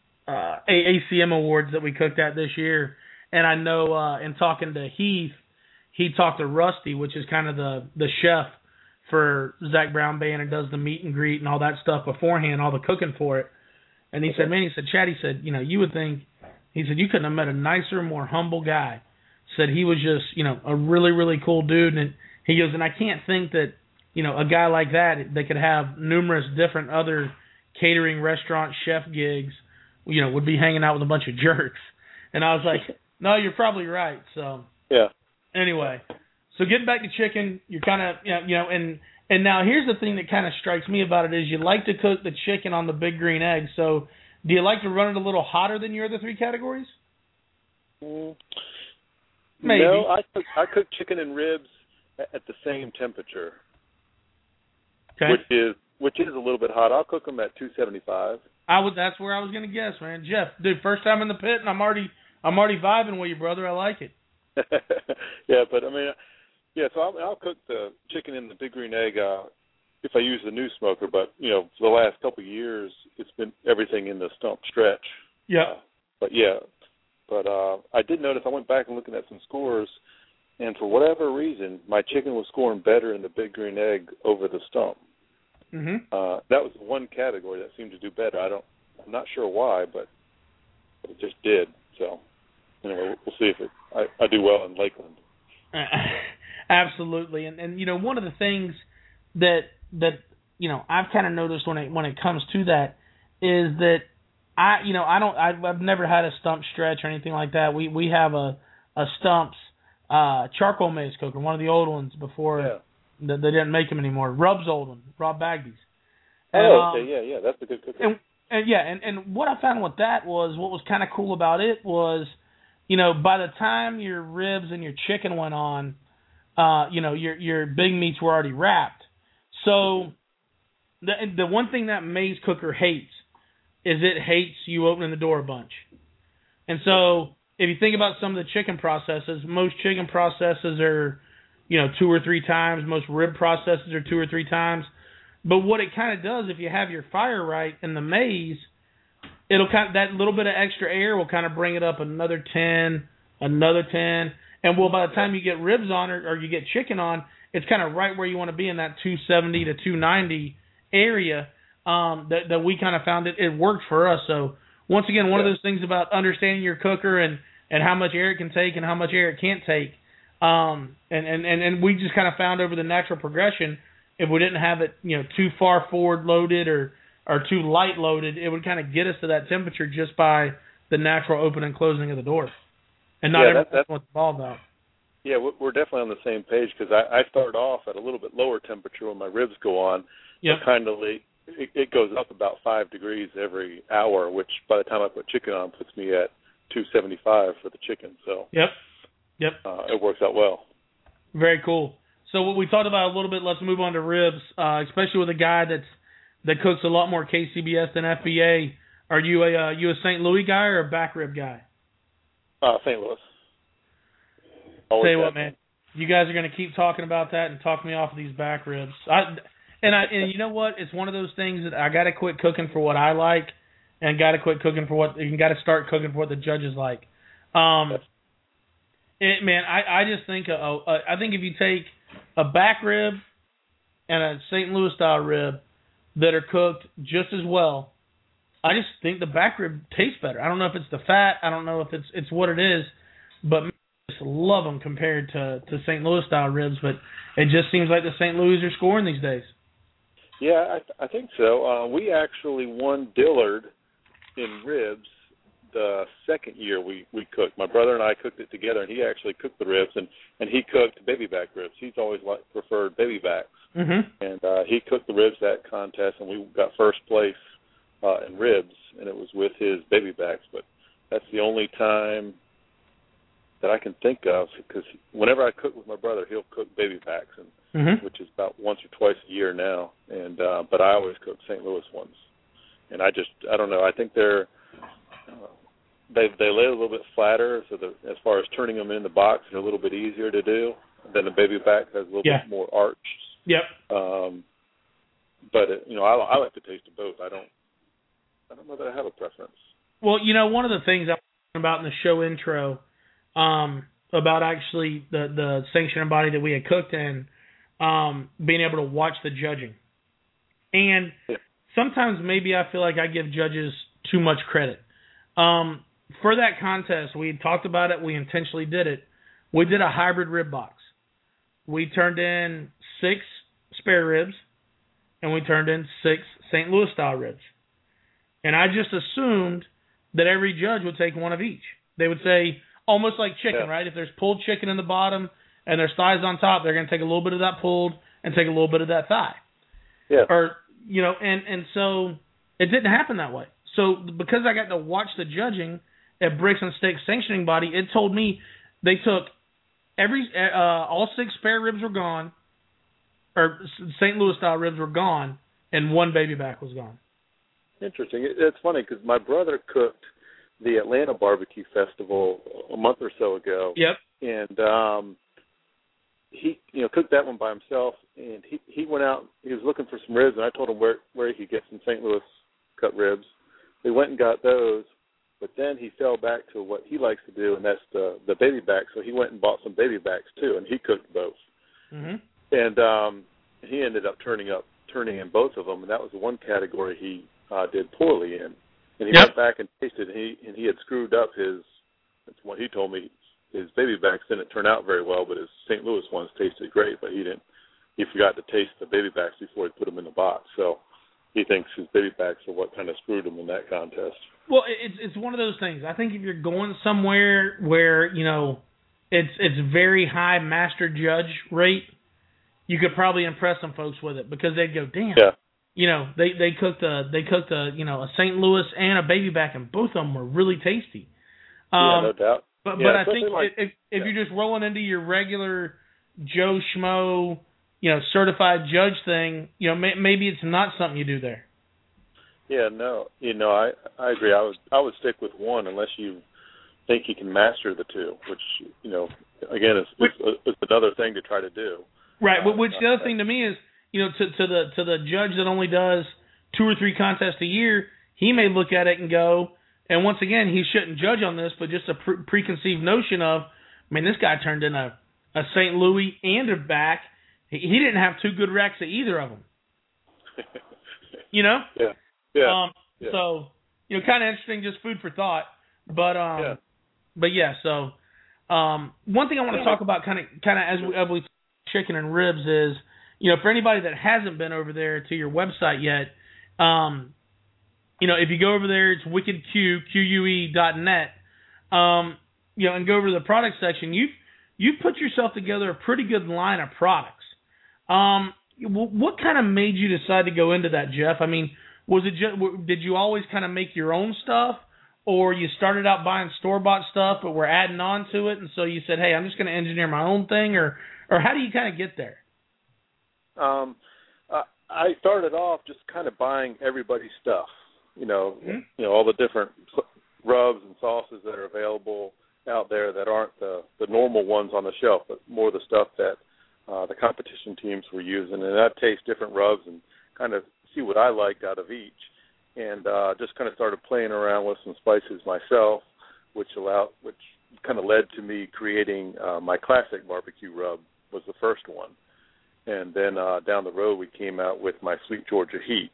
AACM Awards that we cooked at this year. And I know in talking to Heath, he talked to Rusty, which is kind of the chef for Zac Brown Band, and does the meet and greet and all that stuff beforehand, all the cooking for it. And he said, Chad, he said, you would think, he said, you couldn't have met a nicer, more humble guy. Said he was just, a really, really cool dude. And he goes, and I can't think that, a guy like that could have numerous different other catering, restaurant, chef gigs, would be hanging out with a bunch of jerks. And I was like, no, you're probably right. So, yeah. Anyway, so getting back to chicken, you're kind of, and now here's the thing that kind of strikes me about it is you like to cook the chicken on the big green egg. So do you like to run it a little hotter than your other 3 categories? Maybe. No, I cook chicken and ribs at the same temperature. Okay. Which is a little bit hot. I'll cook them at 275. That's where I was going to guess, man. Jeff, dude, first time in the pit, and I'm already vibing with you, brother. I like it. Yeah, but so I'll cook the chicken in the big green egg if I use the new smoker. But for the last couple of years, it's been everything in the stump stretch. Yeah. But I did notice, I went back and looking at some scores, and for whatever reason, my chicken was scoring better in the big green egg over the stump. Mm-hmm. That was the one category that seemed to do better. I'm not sure why, but it just did. So anyway, we'll see if I do well in Lakeland. Absolutely, and one of the things that I've kind of noticed when it comes to that is that I've never had a stump stretch or anything like that. We have a Stumps charcoal maze cooker, one of the old ones before they didn't make them anymore. Rub's old one, Rob Bagby's. Okay, yeah, that's a good cooker. And what I found with that was, what was kind of cool about it was, by the time your ribs and your chicken went on, your big meats were already wrapped. So the one thing that maze cooker hates is it hates you opening the door a bunch. And so if you think about some of the chicken processes, most chicken processes are, 2 or 3 times. Most rib processes are 2 or 3 times. But what it kind of does, if you have your fire right in the maze, it'll that little bit of extra air will kind of bring it up another 10, another 10. And by the time you get ribs on or you get chicken on, it's kind of right where you want to be in that 270 to 290 area. That we kind of found it worked for us. So once again, one of those things about understanding your cooker and how much air it can take and how much air it can't take. And we just kind of found over the natural progression, if we didn't have it, too far forward loaded or too light loaded, it would kind of get us to that temperature just by the natural open and closing of the door. and not everyone's what's involved out. Yeah, we're definitely on the same page because I start off at a little bit lower temperature when my ribs go on. Yep. It goes up about 5 degrees every hour, which by the time I put chicken on puts me at 275 for the chicken. So Yep. It works out well. Very cool. So what we talked about a little bit, let's move on to ribs, especially with a guy that cooks a lot more KCBS than FBA. Are you a St. Louis guy or a back rib guy? St. Louis. Tell you what, man, you guys are going to keep talking about that and talk me off of these back ribs. And you know what? It's one of those things that I got to quit cooking for what I like, and got to quit cooking for what you got to start cooking for what the judges like. I just think I think if you take a back rib and a St. Louis style rib that are cooked just as well, I just think the back rib tastes better. I don't know if it's the fat, I don't know if it's what it is, but I just love them compared to St. Louis style ribs. But it just seems like the St. Louis are scoring these days. Yeah, I think so. We actually won Dillard in ribs the second year we cooked. My brother and I cooked it together, and he actually cooked the ribs, and he cooked baby back ribs. He's always preferred baby backs. Mm-hmm. And he cooked the ribs that contest, and we got first place in ribs, and it was with his baby backs. But that's the only time that I can think of, because whenever I cook with my brother, he'll cook baby backs, and which is about once or twice a year now. And but I always cook St. Louis ones, and I don't know. I think they lay a little bit flatter, so as far as turning them in the box, they're a little bit easier to do. Then the baby back has a little bit more arch. Yep. But I like the taste of both. I don't know that I have a preference. Well, one of the things I was talking about in the show intro, about actually the sanctioning body that we had cooked in, being able to watch the judging. And sometimes maybe I feel like I give judges too much credit. For that contest, we had talked about it. We intentionally did it. We did a hybrid rib box. We turned in 6 spare ribs, and we turned in 6 St. Louis style ribs. And I just assumed that every judge would take one of each. They would say, almost like chicken, right? If there's pulled chicken in the bottom and there's thighs on top, they're going to take a little bit of that pulled and take a little bit of that thigh. Yeah. Or, and so it didn't happen that way. So because I got to watch the judging at Bricks and Steaks sanctioning body, it told me they took all 6 spare ribs were gone, or St. Louis style ribs were gone, and 1 baby back was gone. Interesting. It's funny because my brother cooked the Atlanta Barbecue Festival a month or so ago. Yep. And he cooked that one by himself, and he went out. He was looking for some ribs, and I told him where he could get some St. Louis cut ribs. We went and got those, but then he fell back to what he likes to do, and that's the baby back. So he went and bought some baby backs too, and he cooked both. Mm-hmm. And he ended up turning in both of them, and that was the one category he did poorly in. And he went back and tasted, and he had screwed up that's what he told me, his baby backs didn't turn out very well, but his St. Louis ones tasted great, but he forgot to taste the baby backs before he put them in the box. So he thinks his baby backs are what kind of screwed him in that contest. Well, it's one of those things. I think if you're going somewhere where, it's very high master judge rate, you could probably impress some folks with it because they'd go, damn. Yeah. They cooked a St. Louis and a baby back, and both of them were really tasty. No doubt. But I think if you're just rolling into your regular Joe Schmo, certified judge thing, maybe it's not something you do there. Yeah, no, I agree. I would stick with one unless you think you can master the two, which again is another thing to try to do. Right. Which the other thing to me is, to the judge that only does 2 or 3 contests a year, he may look at it and go, and once again, he shouldn't judge on this, but just a preconceived notion of, this guy turned in a St. Louis and a back. He didn't have 2 good racks of either of them. Yeah. So, kind of interesting, just food for thought. But so one thing I want to talk about kind of as we chicken and ribs is, for anybody that hasn't been over there to your website yet, if you go over there, it's wickedque.net. and go over to the product section, you've put yourself together a pretty good line of products. What kind of made you decide to go into that, Jeff? I mean, was it did you always kind of make your own stuff, or you started out buying store-bought stuff, but were adding on to it, and so you said, hey, I'm just going to engineer my own thing, or how do you kind of get there? I started off just kind of buying everybody's stuff, all the different rubs and sauces that are available out there that aren't the normal ones on the shelf, but more the stuff that the competition teams were using. And I'd taste different rubs and kind of see what I liked out of each. And just kind of started playing around with some spices myself, which kind of led to me creating my classic barbecue rub was the first one. And then down the road we came out with my Sweet Georgia Heat.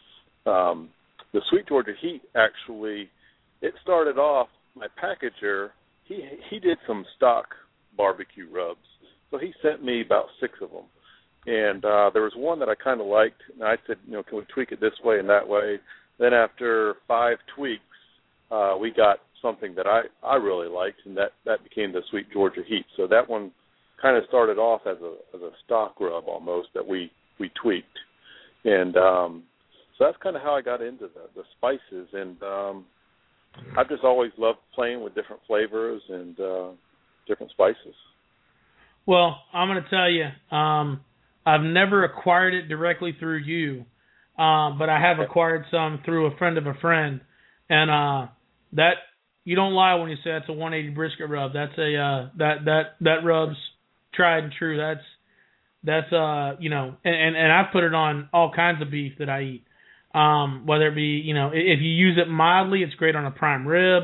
The Sweet Georgia Heat, actually, it started off, my packager, he did some stock barbecue rubs. So he sent me about 6 of them. And there was one that I kind of liked, and I said, can we tweak it this way and that way? Then after 5 tweaks, we got something that I really liked, and that became the Sweet Georgia Heat. So that one kind of started off as a stock rub almost that we tweaked. And so that's kind of how I got into the spices. And I've just always loved playing with different flavors and different spices. Well, I'm going to tell you, I've never acquired it directly through you, but I have acquired some through a friend of a friend, and that you don't lie when you say that's a 180 brisket rub. That's a that rub's tried and true. That's and I've put it on all kinds of beef that I eat, whether it be if you use it mildly, it's great on a prime rib,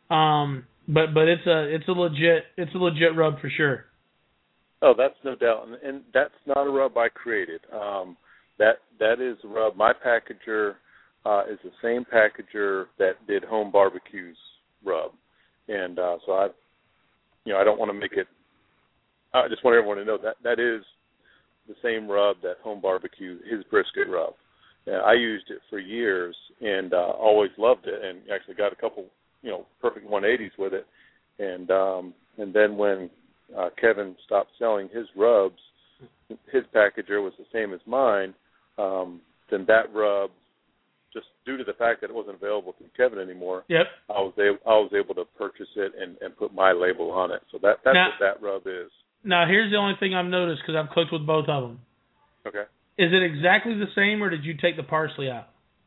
but it's a legit rub for sure. Oh, that's no doubt, and that's not a rub I created. That is a rub. My packager is the same packager that did Home Barbecue's rub, and so I don't want to make it. I just want everyone to know that is the same rub that Home Barbecue, his brisket rub. I used it for years and always loved it, and actually got a couple perfect 180s with it, and then when Kevin stopped selling his rubs, his packager was the same as mine, then that rub, just due to the fact that it wasn't available through Kevin anymore, yep. I was able to purchase it and put my label on it. So that's what that rub is. Now, here's the only thing I've noticed, because I've cooked with both of them. Okay. Is it exactly the same, or did you take the parsley out?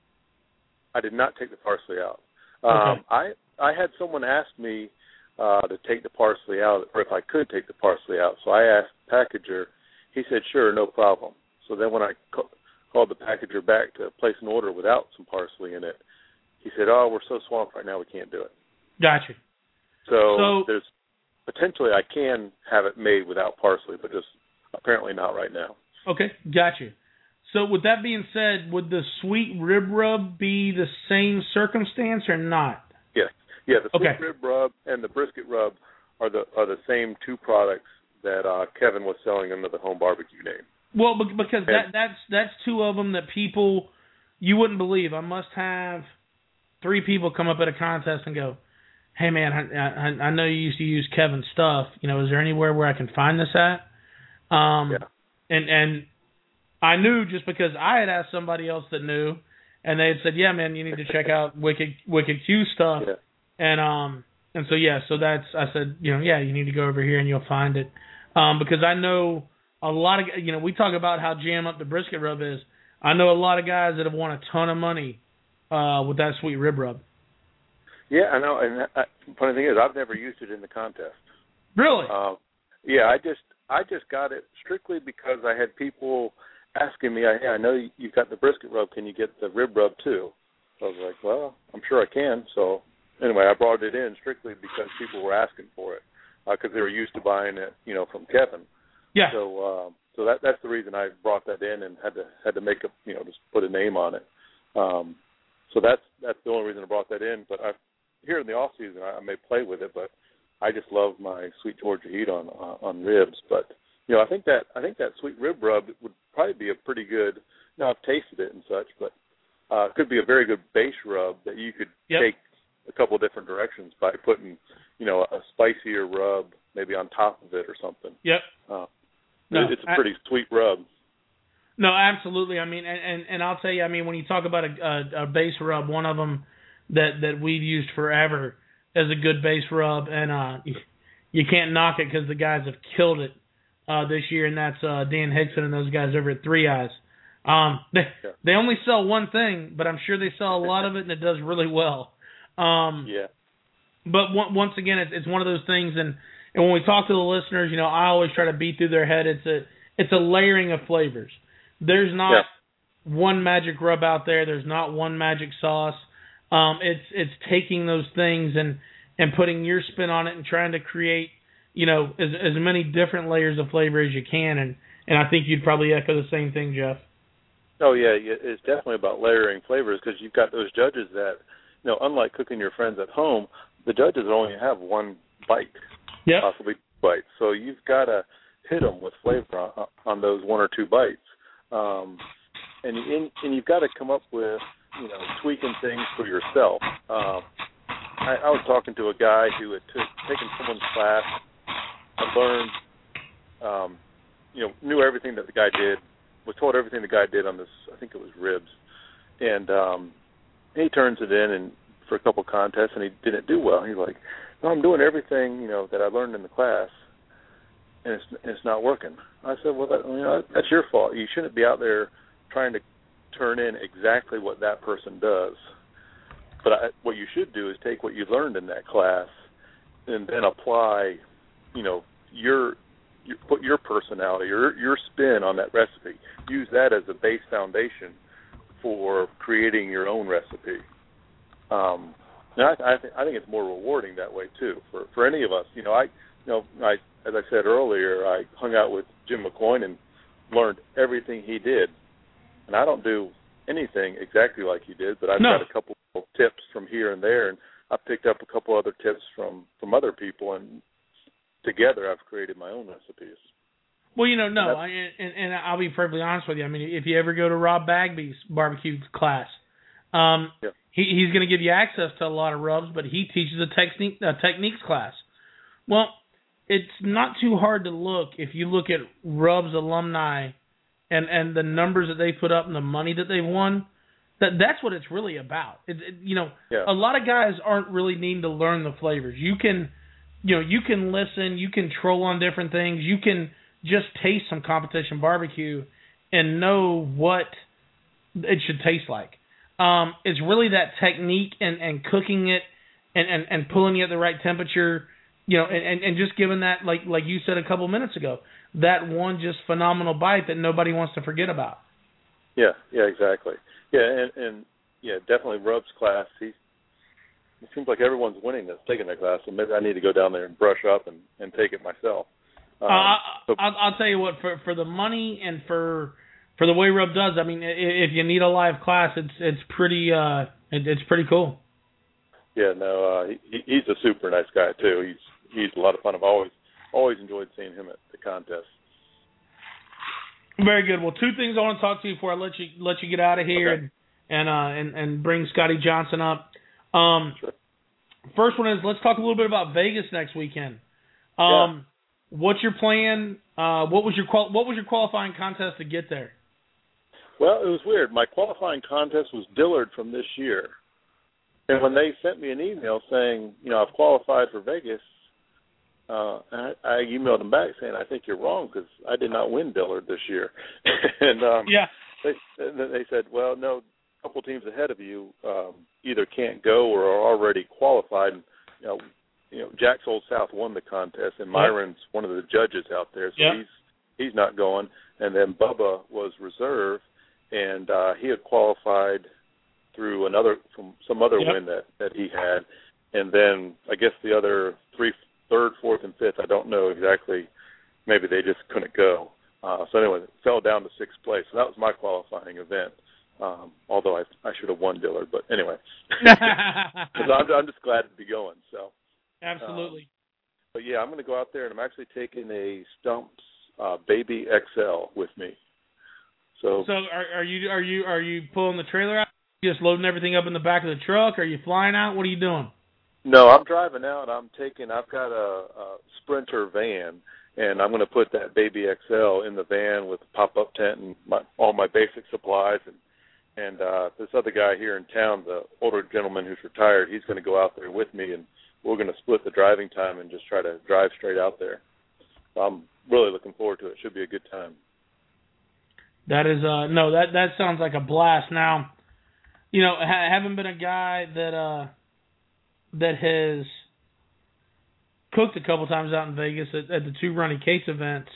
I did not take the parsley out. Okay. I had someone ask me to take the parsley out, or if I could take the parsley out. So I asked the packager. He said, sure, no problem. So then when I called the packager back to place an order without some parsley in it, he said, oh, we're so swamped right now we can't do it. Gotcha. So there's potentially I can have it made without parsley, but just apparently not right now. Okay, gotcha. So with that being said, would the sweet rib rub be the same circumstance or not? Yes. Yeah, the sweet rib rub and the brisket rub are the same 2 products that Kevin was selling under the Home Barbecue name. Well, because that's 2 of them that people, you wouldn't believe. I must have 3 people come up at a contest and go, hey, man, I know you used to use Kevin's stuff. Is there anywhere where I can find this at? And I knew just because I had asked somebody else that knew, and they had said, yeah, man, you need to check out Wicked Q stuff. Yeah. And so that's, I said, you need to go over here and you'll find it. Because I know a lot of, we talk about how jam up the brisket rub is. I know a lot of guys that have won a ton of money with that sweet rib rub. Yeah, I know. And funny thing is, I've never used it in the contest. Really? Yeah, I just got it strictly because I had people asking me, hey, I know you've got the brisket rub. Can you get the rib rub too? So I was like, well, I'm sure I can. So anyway, I brought it in strictly because people were asking for it because they were used to buying it, from Kevin. Yeah. So that's the reason I brought that in and had to make just put a name on it. So that's the only reason I brought that in. But here in the off season, I may play with it, but I just love my Sweet Georgia Heat on ribs. But I think that sweet rib rub would probably be a pretty good. I've tasted it and such, but it could be a very good base rub that you could take a couple of different directions by putting, a spicier rub maybe on top of it or something. Yep. It's a pretty sweet rub. No, absolutely. I mean, and I'll tell you, I mean, when you talk about a base rub, one of them that we've used forever as a good base rub, and you can't knock it because the guys have killed it this year, and that's Dan Hickson and those guys over at Three Eyes. They only sell one thing, but I'm sure they sell a lot of it, and it does really well. Yeah. But once again, it's one of those things, and when we talk to the listeners, I always try to beat through their head. It's a layering of flavors. There's not one magic rub out there. There's not one magic sauce. It's taking those things and putting your spin on it and trying to create, as many different layers of flavor as you can. And I think you'd probably echo the same thing, Jeff. Oh, yeah. It's definitely about layering flavors because you've got those judges that, unlike cooking your friends at home, the judges only have one bite, possibly two bites. So you've got to hit them with flavor on those one or two bites. And you've got to come up with, tweaking things for yourself. I was talking to a guy who had taken someone's class and learned, knew everything that the guy did, was told everything the guy did on this, I think it was ribs. And he turns it in and for a couple contests, and he didn't do well. He's like, no, I'm doing everything, that I learned in the class, and it's not working. I said, well, that's your fault. You shouldn't be out there trying to turn in exactly what that person does. But what you should do is take what you learned in that class and then apply, put your personality or your spin on that recipe. Use that as a base foundation for creating your own recipe. I think it's more rewarding that way too for any of us. As I said earlier, I hung out with Jim McCoyne and learned everything he did, and I don't do anything exactly like he did, but I've got a couple of tips from here and there, and I've picked up a couple other tips from other people, and together I've created my own recipes. Well, and I'll be perfectly honest with you. I mean, if you ever go to Rob Bagby's barbecue class, he's going to give you access to a lot of rubs, but he teaches a techniques class. Well, it's not too hard to look if you look at Rub's alumni and the numbers that they put up and the money that they've won. That's what it's really about. A lot of guys aren't really needing to learn the flavors. You can listen, you can troll on different things, you can just taste some competition barbecue and know what it should taste like. It's really that technique and cooking it and pulling it at the right temperature, and just giving that, like you said a couple minutes ago, that one just phenomenal bite that nobody wants to forget about. Yeah, exactly. Yeah, and definitely Rub's class. It seems like everyone's winning that's taking that class, so maybe I need to go down there and brush up and take it myself. I'll tell you what, for the money and for the way Rub does, I mean, if you need a live class, it's pretty cool. Yeah, no, he's a super nice guy too. He's a lot of fun. I've always enjoyed seeing him at the contest. Very good. Well, two things I want to talk to you before I let you get out of here. Okay. and bring Scotty Johnson up. Sure. First one is, let's talk a little bit about Vegas next weekend. What's your plan? What was your qualifying contest to get there? Well, it was weird. My qualifying contest was Dillard from this year. And when they sent me an email saying, I've qualified for Vegas, I emailed them back saying, I think you're wrong because I did not win Dillard this year. And they said, well, no, a couple teams ahead of you either can't go or are already qualified. And, Jack's Old South won the contest, and Myron's one of the judges out there, so he's not going. And then Bubba was reserve, and he had qualified through some other win that he had. And then I guess the other third, fourth, and fifth, I don't know exactly. Maybe they just couldn't go. So anyway, it fell down to sixth place. So that was my qualifying event. Although I should have won Dillard, but anyway, I'm just glad to be going. So absolutely. But yeah, I'm going to go out there, and I'm actually taking a Stumps Baby XL with me. So are you pulling the trailer out? Just loading everything up in the back of the truck? Are you flying out? What are you doing? No, I'm driving out. I've got a Sprinter van, and I'm going to put that baby XL in the van with a pop-up tent and all my basic supplies. And this other guy here in town, the older gentleman who's retired, he's going to go out there with me, and we're going to split the driving time and just try to drive straight out there. So I'm really looking forward to it. It should be a good time. That is that sounds like a blast. Now, having been a guy that has cooked a couple times out in Vegas at the 2 Running Case events,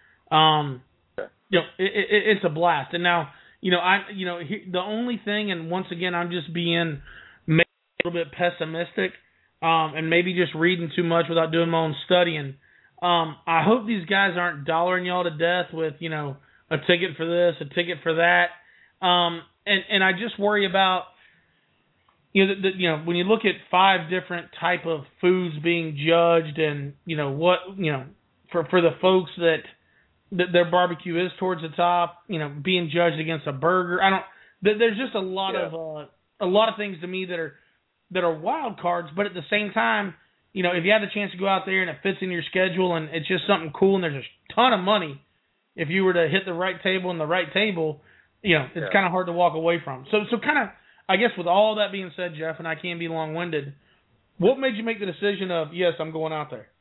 it's a blast. And now, the only thing, and once again, I'm just being maybe a little bit pessimistic, and maybe just reading too much without doing my own studying. I hope these guys aren't dollaring y'all to death with, a ticket for this, a ticket for that. And I just worry about, when you look at 5 different type of foods being judged, and for the folks that their barbecue is towards the top, being judged against a burger. There's just a lot of things to me that are wild cards, but at the same time, if you have the chance to go out there and it fits in your schedule and it's just something cool and there's a ton of money, if you were to hit the right table and the right table, it's kind of hard to walk away from. So kind of, I guess with all that being said, Jeff, and I can't be long-winded, what made you make the decision of, yes, I'm going out there?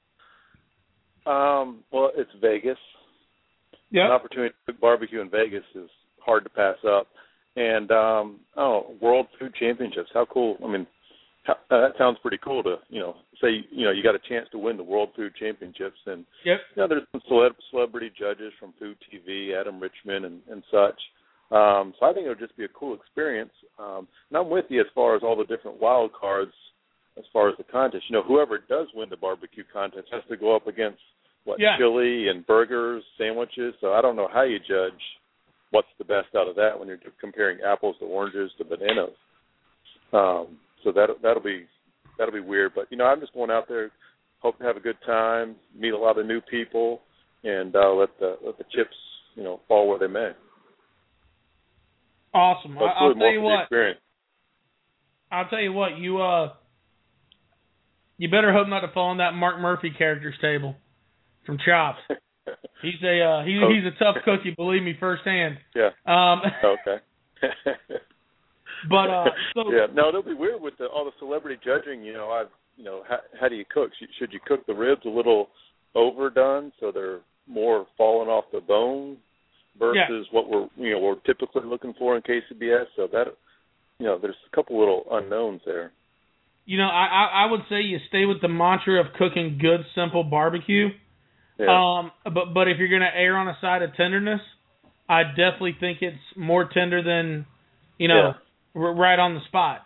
Well, it's Vegas. Yeah. An opportunity to cook barbecue in Vegas is hard to pass up. And, World Food Championships, how cool. I mean, that sounds pretty cool to, say, you got a chance to win the World Food Championships. And, there's some celebrity judges from Food TV, Adam Richman and such. So I think it would just be a cool experience. And I'm with you as far as all the different wild cards as far as the contest. Whoever does win the barbecue contest has to go up against, chili and burgers, sandwiches. So I don't know how you judge what's the best out of that when you're comparing apples to oranges to bananas. So that'll be weird. But, I'm just going out there, hope to have a good time, meet a lot of new people, and let the chips, fall where they may. Awesome. I'll tell you what. Experience. I'll tell you what. You better hope not to fall on that Mark Murphy character's table from Chops. He's a tough cookie, believe me, firsthand. Yeah. Okay. But no, it'll be weird with all the celebrity judging. How do you cook? Should you cook the ribs a little overdone so they're more falling off the bone versus what we're typically looking for in KCBS? So that there's a couple little unknowns there. I would say you stay with the mantra of cooking good, simple barbecue. Yeah. But if you're going to err on a side of tenderness, I definitely think it's more tender than, right on the spot,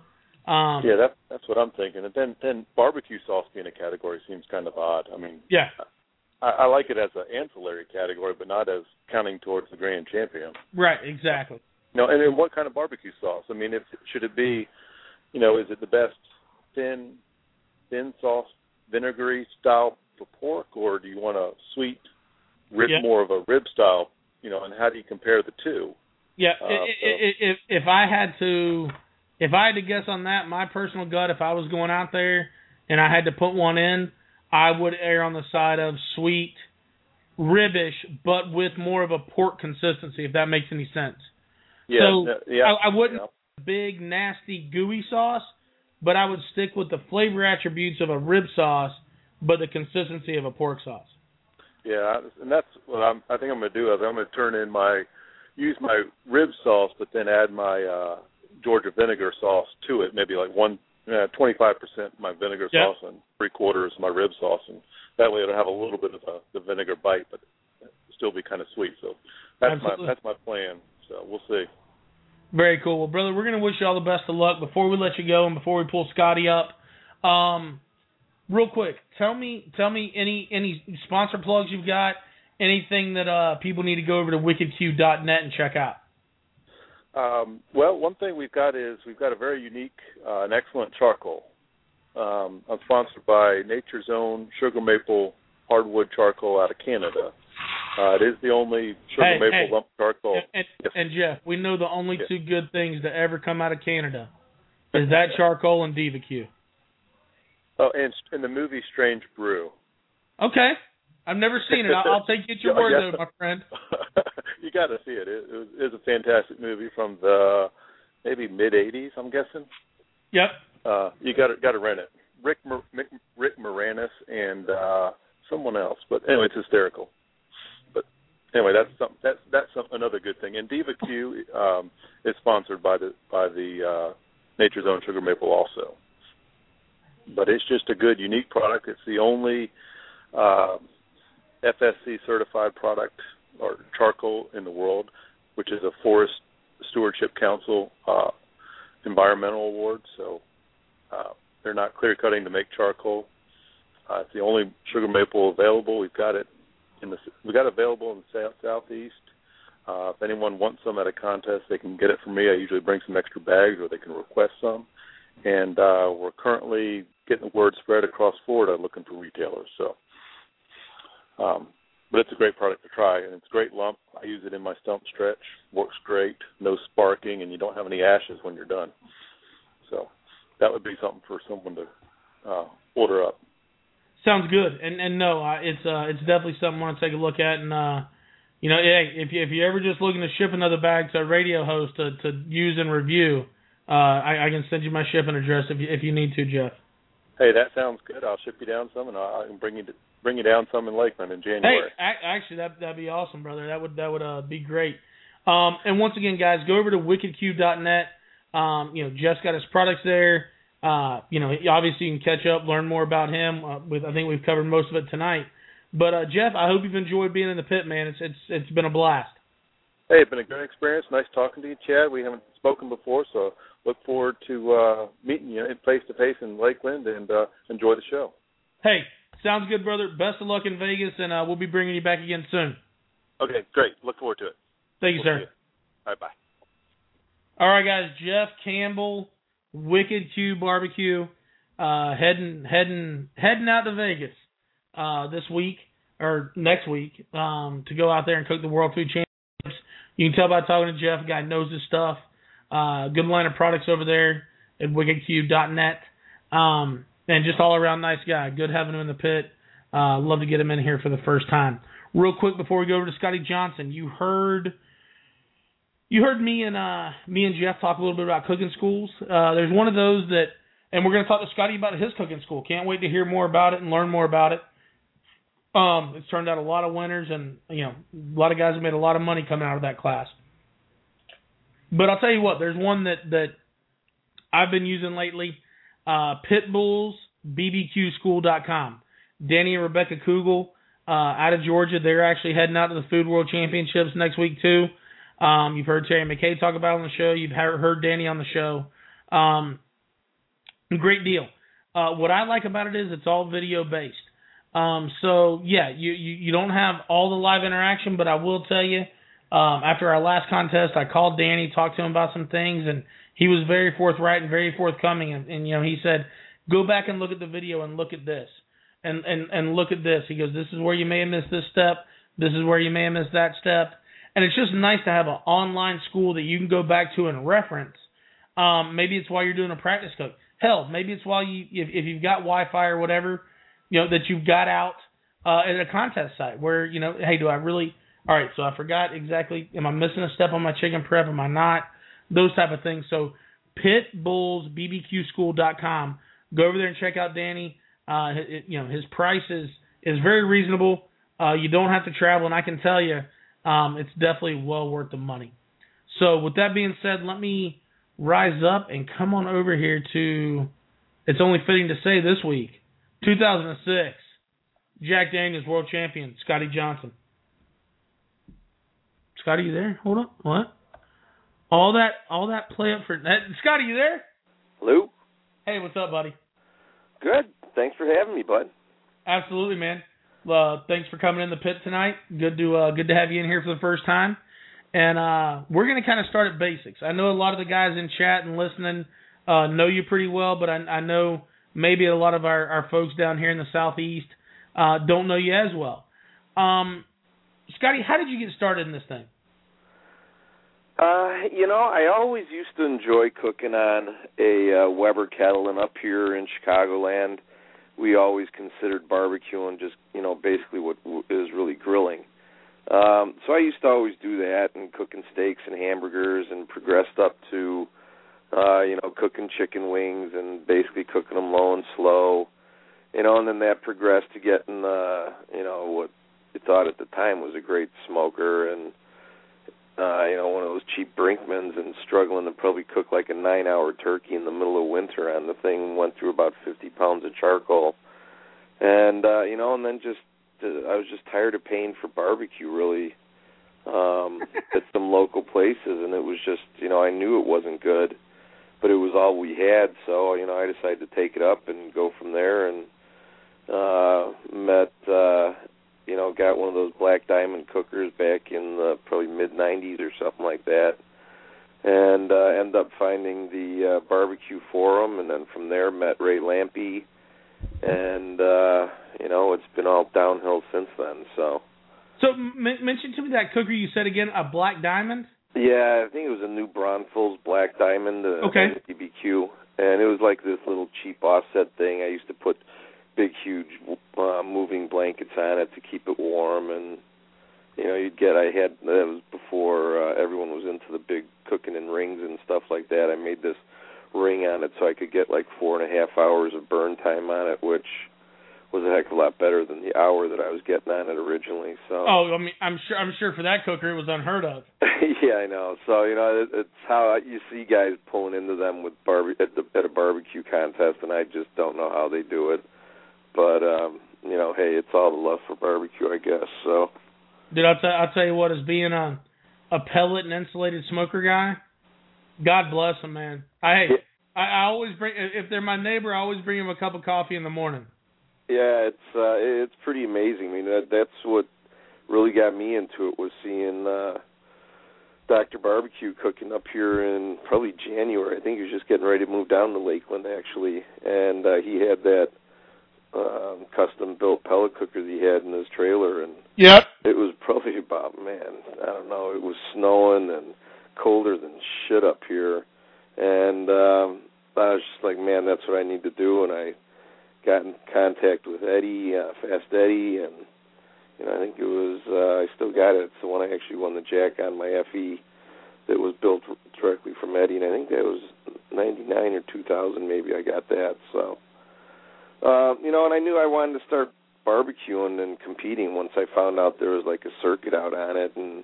that's what I'm thinking. And then barbecue sauce being a category seems kind of odd. I mean, I like it as an ancillary category, but not as counting towards the grand champion. Right, exactly. And then what kind of barbecue sauce? I mean, should it be, is it the best thin sauce, vinegary style for pork, or do you want a sweet, more of a rib style, and how do you compare the two? Yeah, if I had to guess on that, my personal gut, if I was going out there and I had to put one in, I would err on the side of sweet, ribbish, but with more of a pork consistency, if that makes any sense. Yeah, I wouldn't big, nasty, gooey sauce, but I would stick with the flavor attributes of a rib sauce, but the consistency of a pork sauce. Yeah, and that's what I think I'm going to do. I'm going to use my rib sauce, but then add my Georgia vinegar sauce to it, maybe like 25% my vinegar sauce and 3/4 my rib sauce, and that way it'll have a little bit of the vinegar bite, but still be kind of sweet. So that's my plan. So we'll see. Very cool. Well, brother, we're going to wish you all the best of luck. Before we let you go and before we pull Scotty up, real quick, tell me any sponsor plugs you've got, anything that people need to go over to wickedq.net and check out. Well, one thing we've got a very unique and excellent charcoal. I'm sponsored by Nature's Own Sugar Maple Hardwood Charcoal out of Canada. It is the only sugar maple lump charcoal. And Jeff, we know the only two good things to ever come out of Canada is that charcoal and DivaQ. Oh, and the movie Strange Brew. Okay. I've never seen it. I'll take you at your word, though, my friend. You got to see it. It was a fantastic movie from the maybe mid-'80s, I'm guessing. Yep. You got to rent it. Rick Moranis and someone else, but anyway, it's hysterical. But anyway, that's another good thing. And Diva Q is sponsored by the Nature's Own Sugar Maple also. But it's just a good, unique product. It's the only FSC certified product or charcoal in the world, which is a Forest Stewardship Council environmental award. So they're not clear cutting to make charcoal. It's the only sugar maple available. We've got it available in the southeast. If anyone wants some at a contest, they can get it from me. I usually bring some extra bags, or they can request some. And we're currently getting the word spread across Florida, looking for retailers. So, but it's a great product to try, and it's a great lump. I use it in my stump stretch. Works great. No sparking, and you don't have any ashes when you're done. So that would be something for someone to order up. Sounds good, and no, it's definitely something I want to take a look at, and if you're ever just looking to ship another bag to a radio host to use and review, I can send you my shipping address if you need to, Jeff. Hey, that sounds good. I'll ship you down some, and I can bring you down some in Lakeland in January. Hey, actually, that'd be awesome, brother. That would be great. And once again, guys, go over to wickedq.net. Jeff's got his products there. Obviously you can catch up, learn more about him. I think we've covered most of it tonight. But Jeff, I hope you've enjoyed being in the pit, man. It's been a blast. Hey, it's been a great experience. Nice talking to you, Chad. We haven't spoken before, so look forward to meeting you face-to-face in Lakeland, and enjoy the show. Hey, sounds good, brother. Best of luck in Vegas, and we'll be bringing you back again soon. Okay, great. Look forward to it. Thank you, sir. All right, bye. All right, guys. Jeff Campbell, Wicked Q Barbecue, heading out to Vegas this week or next week to go out there and cook the World Food Championships. You can tell by talking to Jeff, the guy knows his stuff. Good line of products over there at wickedq.net. And just all around nice guy. Good having him in the pit. Love to get him in here for the first time. Real quick before we go over to Scotty Johnson, you heard me and Jeff talk a little bit about cooking schools. There's one of those that, and we're going to talk to Scotty about his cooking school. Can't wait to hear more about it and learn more about it. It's turned out a lot of winners, and a lot of guys have made a lot of money coming out of that class. But I'll tell you what, there's one that I've been using lately, pitbullsbbqschool.com. Danny and Rebecca Kugel out of Georgia, they're actually heading out to the Food World Championships next week too. You've heard Terry McKay talk about it on the show. You've heard Danny on the show. Great deal. What I like about it is it's all video based. So yeah, you don't have all the live interaction, but I will tell you, after our last contest, I called Danny, talked to him about some things, and he was very forthright and very forthcoming. And he said, go back and look at the video and look at this, and look at this. He goes, this is where you may have missed this step. This is where you may have missed that step. And it's just nice to have an online school that you can go back to and reference. Maybe it's while you're doing a practice cook. Hell, maybe it's while if you've got Wi-Fi or whatever, that you've got out at a contest site where, hey, do I really, all right, so I forgot exactly, am I missing a step on my chicken prep? Am I not? Those type of things. So pitbullsbbqschool.com. Go over there and check out Danny. His price is very reasonable. You don't have to travel, and I can tell you, it's definitely well worth the money. So with that being said, let me rise up and come on over here to, it's only fitting to say this week, 2006, Jack Daniels World Champion, Scotty Johnson. Scotty, you there? Hold up. What? All that play up for that. Scotty, you there? Hello. Hey, what's up, buddy? Good. Thanks for having me, bud. Absolutely, man. Thanks for coming in the pit tonight. Good to have you in here for the first time. And we're going to kind of start at basics. I know a lot of the guys in chat and listening know you pretty well, but I know maybe a lot of our folks down here in the Southeast don't know you as well. Scotty, how did you get started in this thing? I always used to enjoy cooking on a Weber kettle, and up here in Chicagoland, we always considered barbecuing just, basically what is really grilling. So I used to always do that and cooking steaks and hamburgers and progressed up to, cooking chicken wings and basically cooking them low and slow, and then that progressed to getting, what you thought at the time was a great smoker and, one of those cheap Brinkmans and struggling to probably cook like a 9-hour turkey in the middle of winter on the thing. Went through about 50 pounds of charcoal. And, and then I was just tired of paying for barbecue, really, at some local places. And it was just, I knew it wasn't good, but it was all we had. So, I decided to take it up and go from there and got one of those Black Diamond cookers back in the probably mid-'90s or something like that, and ended up finding the Barbecue Forum, and then from there met Ray Lampe, and, it's been all downhill since then. So mention to me that cooker you said again, a Black Diamond? Yeah, I think it was a New Braunfels Black Diamond, okay. BBQ, and it was like this little cheap offset thing. I used to put big, huge moving blankets on it to keep it warm, and that was before everyone was into the big cooking in rings and stuff like that. I made this ring on it so I could get like 4.5 hours of burn time on it, which was a heck of a lot better than the hour that I was getting on it originally. So. Oh, I mean, I'm sure for that cooker it was unheard of. Yeah, I know. So it's how you see guys pulling into them with at a barbecue contest, and I just don't know how they do it. But hey, it's all the love for barbecue, I guess. So. Dude, I'll tell you what, as being a pellet and insulated smoker guy, God bless them, man. I always bring, if they're my neighbor, I always bring them a cup of coffee in the morning. Yeah, it's pretty amazing. I mean, that's what really got me into it, was seeing Dr. Barbecue cooking up here in probably January. I think he was just getting ready to move down to Lakeland, actually, and he had that custom-built pellet cooker that he had in his trailer, and yep. It was probably about, I don't know, it was snowing and colder than shit up here, and I was just like, man, that's what I need to do, and I got in contact with Eddie, Fast Eddie, and I think it was, I still got it. It's the one I actually won the jack on my FE that was built directly from Eddie, and I think that was 99 or 2000 maybe I got that, so. And I knew I wanted to start barbecuing and competing once I found out there was like a circuit out on it, and,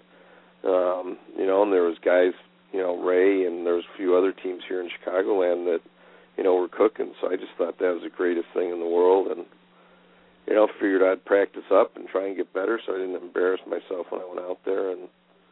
and there was guys, Ray, and there was a few other teams here in Chicagoland that, were cooking, so I just thought that was the greatest thing in the world, and, figured I'd practice up and try and get better so I didn't embarrass myself when I went out there, and,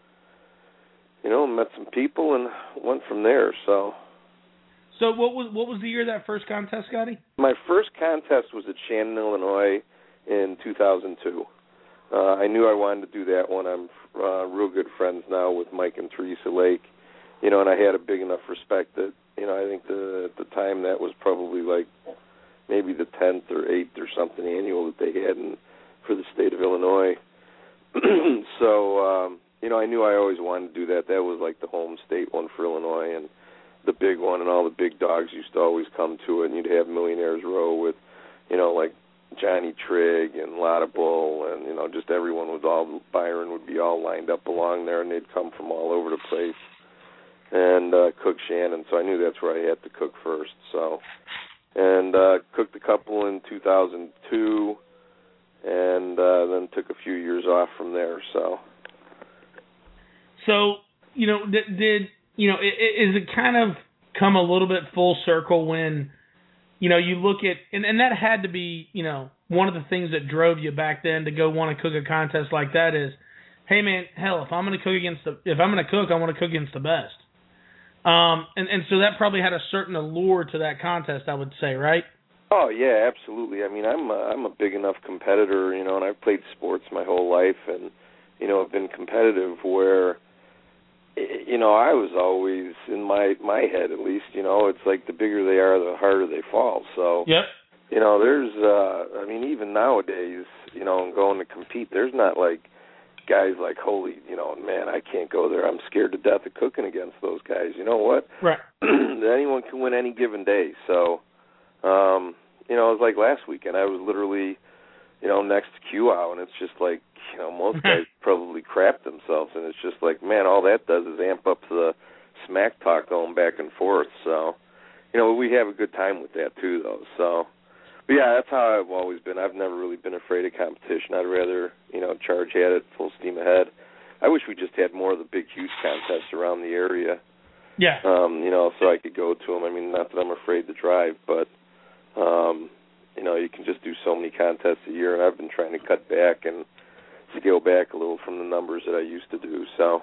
met some people and went from there, so. So what was the year of that first contest, Scotty? My first contest was at Shannon, Illinois in 2002. I knew I wanted to do that one. I'm real good friends now with Mike and Teresa Lake, and I had a big enough respect that, I think at the time that was probably like maybe the 10th or 8th or something annual that they had for the state of Illinois. So, I knew I always wanted to do that. That was like the home state one for Illinois, and the big one, and all the big dogs used to always come to it, and you'd have Millionaires Row with, like Johnny Trigg and Lotta Bull, and, just everyone was Byron would be all lined up along there, and they'd come from all over the place and cook Shannon, so I knew that's where I had to cook first, so. And cooked a couple in 2002, and then took a few years off from there, so. So, did is it kind of come a little bit full circle when, you look at, and that had to be, one of the things that drove you back then to go want to cook a contest like that is, hey man, hell, if I'm going to cook, I want to cook against the best. And so that probably had a certain allure to that contest, I would say, right? Oh yeah, absolutely. I mean, I'm a big enough competitor, and I've played sports my whole life, and I've been competitive where, I was always in my head at least, it's like the bigger they are, the harder they fall. So, yep. There's, even nowadays, going to compete, there's not like guys like, holy, man, I can't go there. I'm scared to death of cooking against those guys. You know what? Right. Anyone can win any given day. So, it was like last weekend. I was literally, next to QOW, and it's just like, most guys probably crap themselves, and it's just like, man, all that does is amp up the smack talk going back and forth. So, we have a good time with that too, though. So, but yeah, that's how I've always been. I've never really been afraid of competition. I'd rather, charge at it full steam ahead. I wish we just had more of the big, huge contests around the area. Yeah. So I could go to them. I mean, not that I'm afraid to drive, but, you can just do so many contests a year, and I've been trying to cut back and scale back a little from the numbers that I used to do. So.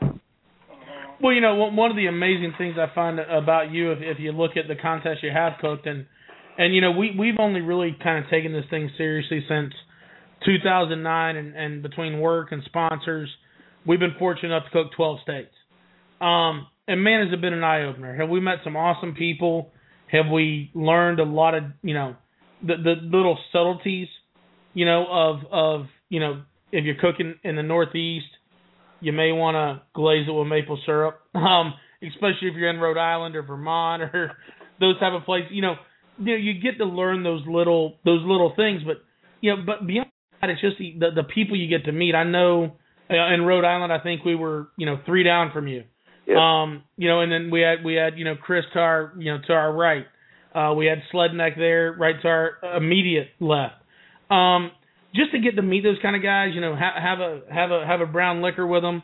Well, one of the amazing things I find about you, if you look at the contests you have cooked, and we've only really kind of taken this thing seriously since 2009, and between work and sponsors, we've been fortunate enough to cook 12 states. And man, has it been an eye-opener. Have we met some awesome people? Have we learned a lot of, the little subtleties, of if you're cooking in the Northeast, you may want to glaze it with maple syrup, especially if you're in Rhode Island or Vermont or those type of places. You get to learn those little things, but beyond that, it's just the people you get to meet. I know in Rhode Island, I think we were 3 down from you. Yep. And then we had Chris to our right. We had Sledneck there, right to our immediate left. Just to get to meet those kind of guys, have a brown liquor with them,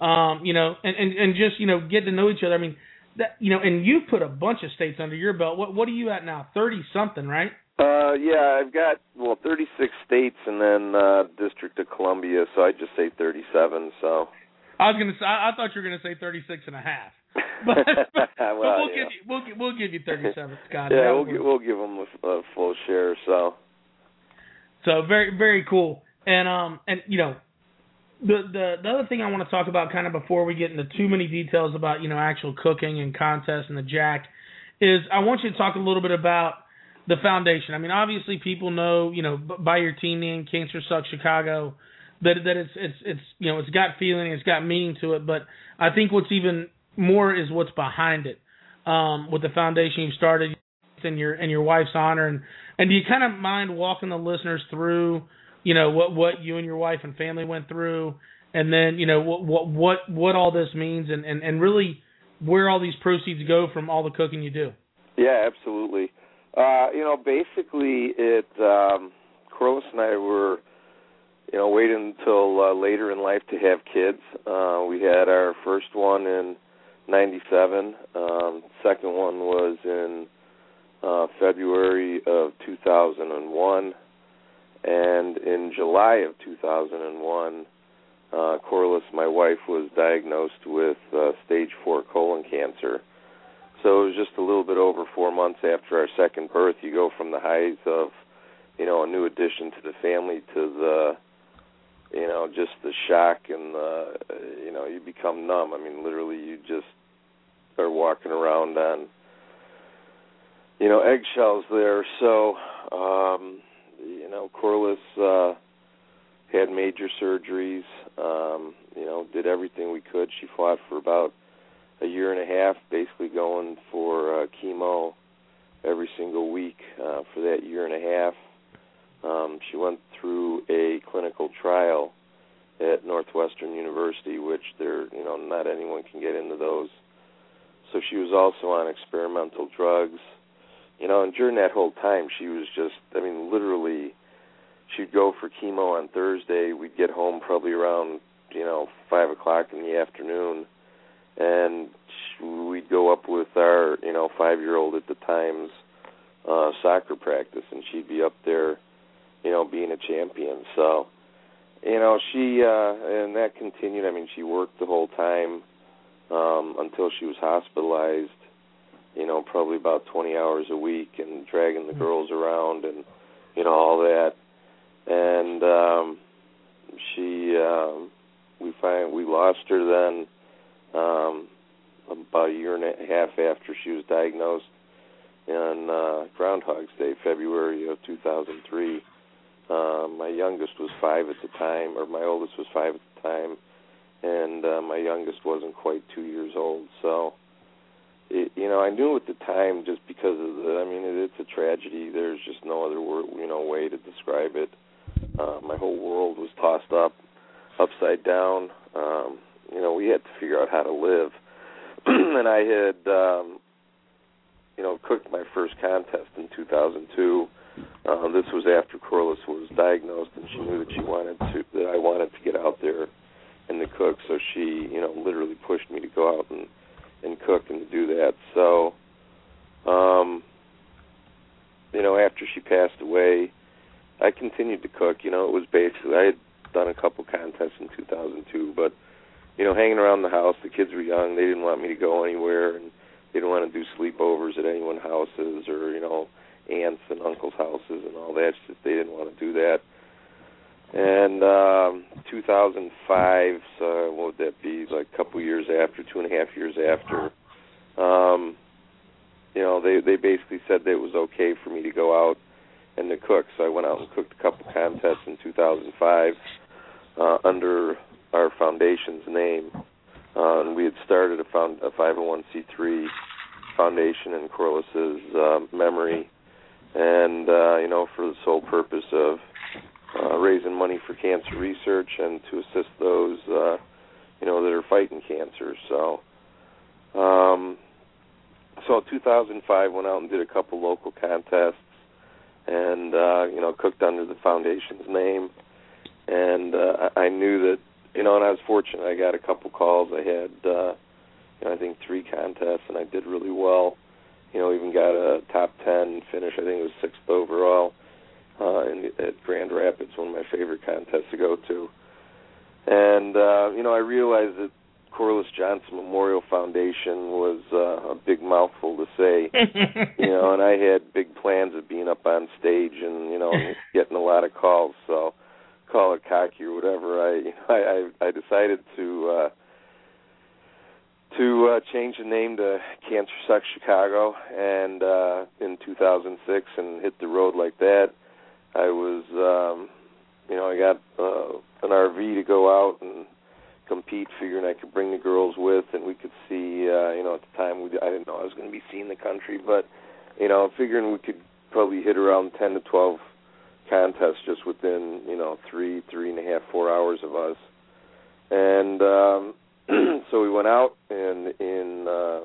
and just get to know each other. I mean, that and you've put a bunch of states under your belt. What are you at now? 30 something, right? Yeah, I've got 36 states and then District of Columbia, so I just say 37. So. I was gonna say, I thought you were gonna say 36 and a half, but we'll give you 37, Scott. Yeah, we'll give them a full share. So very, very cool. And the other thing I want to talk about kind of before we get into too many details about actual cooking and contests and the Jack is I want you to talk a little bit about the foundation. I mean, obviously people know by your team name, Cancer Sucks Chicago, that it's got feeling, it's got meaning to it, but I think what's even more is what's behind it. With the foundation you started in your wife's honor, and do you kind of mind walking the listeners through, what you and your wife and family went through, and then what all this means, and really where all these proceeds go from all the cooking you do? Yeah, absolutely. Basically, Corliss and I were waiting until later in life to have kids. We had our first one in 97. Second one was in February of 2001. And in July of 2001, Corliss, my wife, was diagnosed with stage 4 colon cancer. So it was just a little bit over 4 months after our second birth. You go from the highs of, a new addition to the family to the just the shock and you become numb. I mean, literally, you just are walking around on, eggshells there. So, Corliss had major surgeries, did everything we could. She fought for about a year and a half, basically going for chemo every single week for that year and a half. She went through a clinical trial at Northwestern University, which not anyone can get into those. So she was also on experimental drugs. And during that whole time, she was just, literally, she'd go for chemo on Thursday. We'd get home probably around, 5 o'clock in the afternoon, and we'd go up with our, 5-year-old at the time's soccer practice, and she'd be up there, being a champion. So, she, and that continued. She worked the whole time until she was hospitalized, probably about 20 hours a week and dragging the girls around and, all that. And we lost her then about a year and a half after she was diagnosed on Groundhog's Day, February of 2003. My youngest was 5 at the time, or my oldest was 5 at the time, and my youngest wasn't quite 2 years old. So, I knew at the time just because of it's a tragedy. There's just no other word, way to describe it. My whole world was tossed upside down. We had to figure out how to live. And I had, cooked my first contest in 2002. This was after Corliss was diagnosed, and she knew that I wanted to get out there and to cook. So she, literally pushed me to go out and cook and to do that. So, after she passed away, I continued to cook. It was basically, I had done a couple contests in 2002, but, hanging around the house, the kids were young, they didn't want me to go anywhere, and they didn't want to do sleepovers at anyone's houses or, aunts and uncles' houses and all that. Just they didn't want to do that. And 2005, so what would that be, like a couple years after, 2.5 years after, they basically said that it was okay for me to go out and to cook. So I went out and cooked a couple contests in 2005 under our foundation's name. And we had started a 501c3 foundation in Corliss's memory, and, for the sole purpose of raising money for cancer research and to assist those, that are fighting cancer. So, 2005 went out and did a couple local contests, and cooked under the foundation's name. And I knew that, and I was fortunate. I got a couple calls. I had, I think 3 contests, and I did really well. Even got a top 10 finish. I think it was 6th overall at Grand Rapids, one of my favorite contests to go to. And, I realized that Corliss Johnson Memorial Foundation was a big mouthful to say, and I had big plans of being up on stage and, getting a lot of calls. So call it cocky or whatever. I decided to change the name to Cancer Sucks Chicago, and in 2006, and hit the road like that. I was, I got an RV to go out and compete, figuring I could bring the girls with, and we could see, at the time, I didn't know I was going to be seeing the country, but, figuring we could probably hit around 10 to 12 contests just within, 3.5, 4 hours of us. And so we went out, and in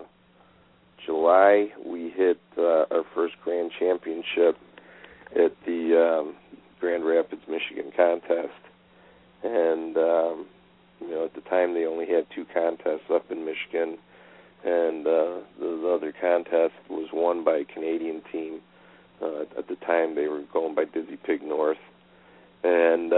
July we hit our first grand championship at the Grand Rapids, Michigan contest. And, at the time they only had 2 contests up in Michigan, and the other contest was won by a Canadian team. At the time they were going by Dizzy Pig North. And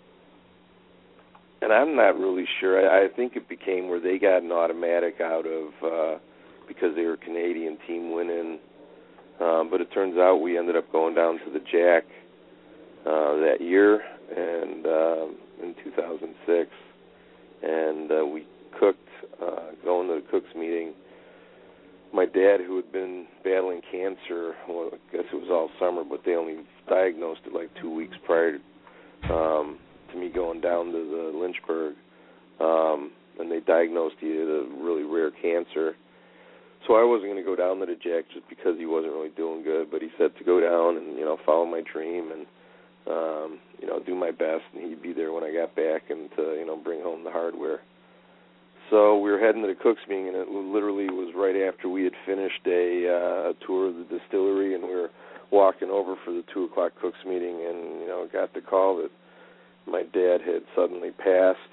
I'm not really sure. I think it became where they got an automatic out of, because they were a Canadian team winning. But it turns out we ended up going down to the Jack that year, and in 2006. And we cooked, going to the cook's meeting. My dad, who had been battling cancer, well, I guess it was all summer, but they only diagnosed it like 2 weeks prior to me going down to the Lynchburg, and they diagnosed he had a really rare cancer. So I wasn't going to go down to the Jack just because he wasn't really doing good, but he said to go down and, follow my dream and, do my best, and he'd be there when I got back and to, bring home the hardware. So we were heading to the cook's meeting, and it literally was right after we had finished a tour of the distillery, and we were walking over for the 2 o'clock cook's meeting, and, got the call that my dad had suddenly passed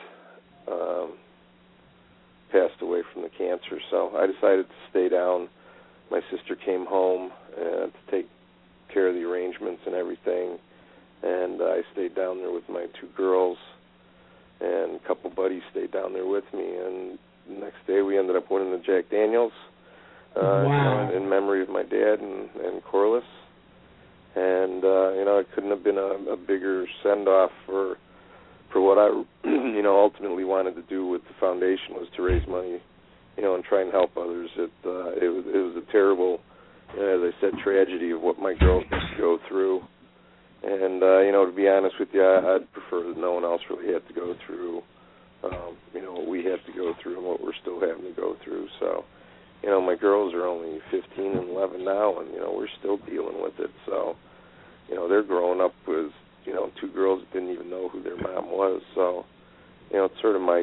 away from the cancer. So I decided to stay down. My sister came home to take care of the arrangements and everything, and I stayed down there with my 2 girls, and a couple buddies stayed down there with me, and the next day we ended up winning the Jack Daniels in memory of my dad and Corliss. And, it couldn't have been a bigger send-off for what I, ultimately wanted to do with the foundation, was to raise money, and try and help others. It was a terrible, as I said, tragedy of what my girls had to go through. And, to be honest with you, I'd prefer that no one else really had to go through, what we had to go through and what we're still having to go through. So, you know, my girls are only 15 and 11 now, and, you know, we're still dealing with it. So, you know, they're growing up with, you know, two girls that didn't even know who their mom was. So, you know, it's sort of my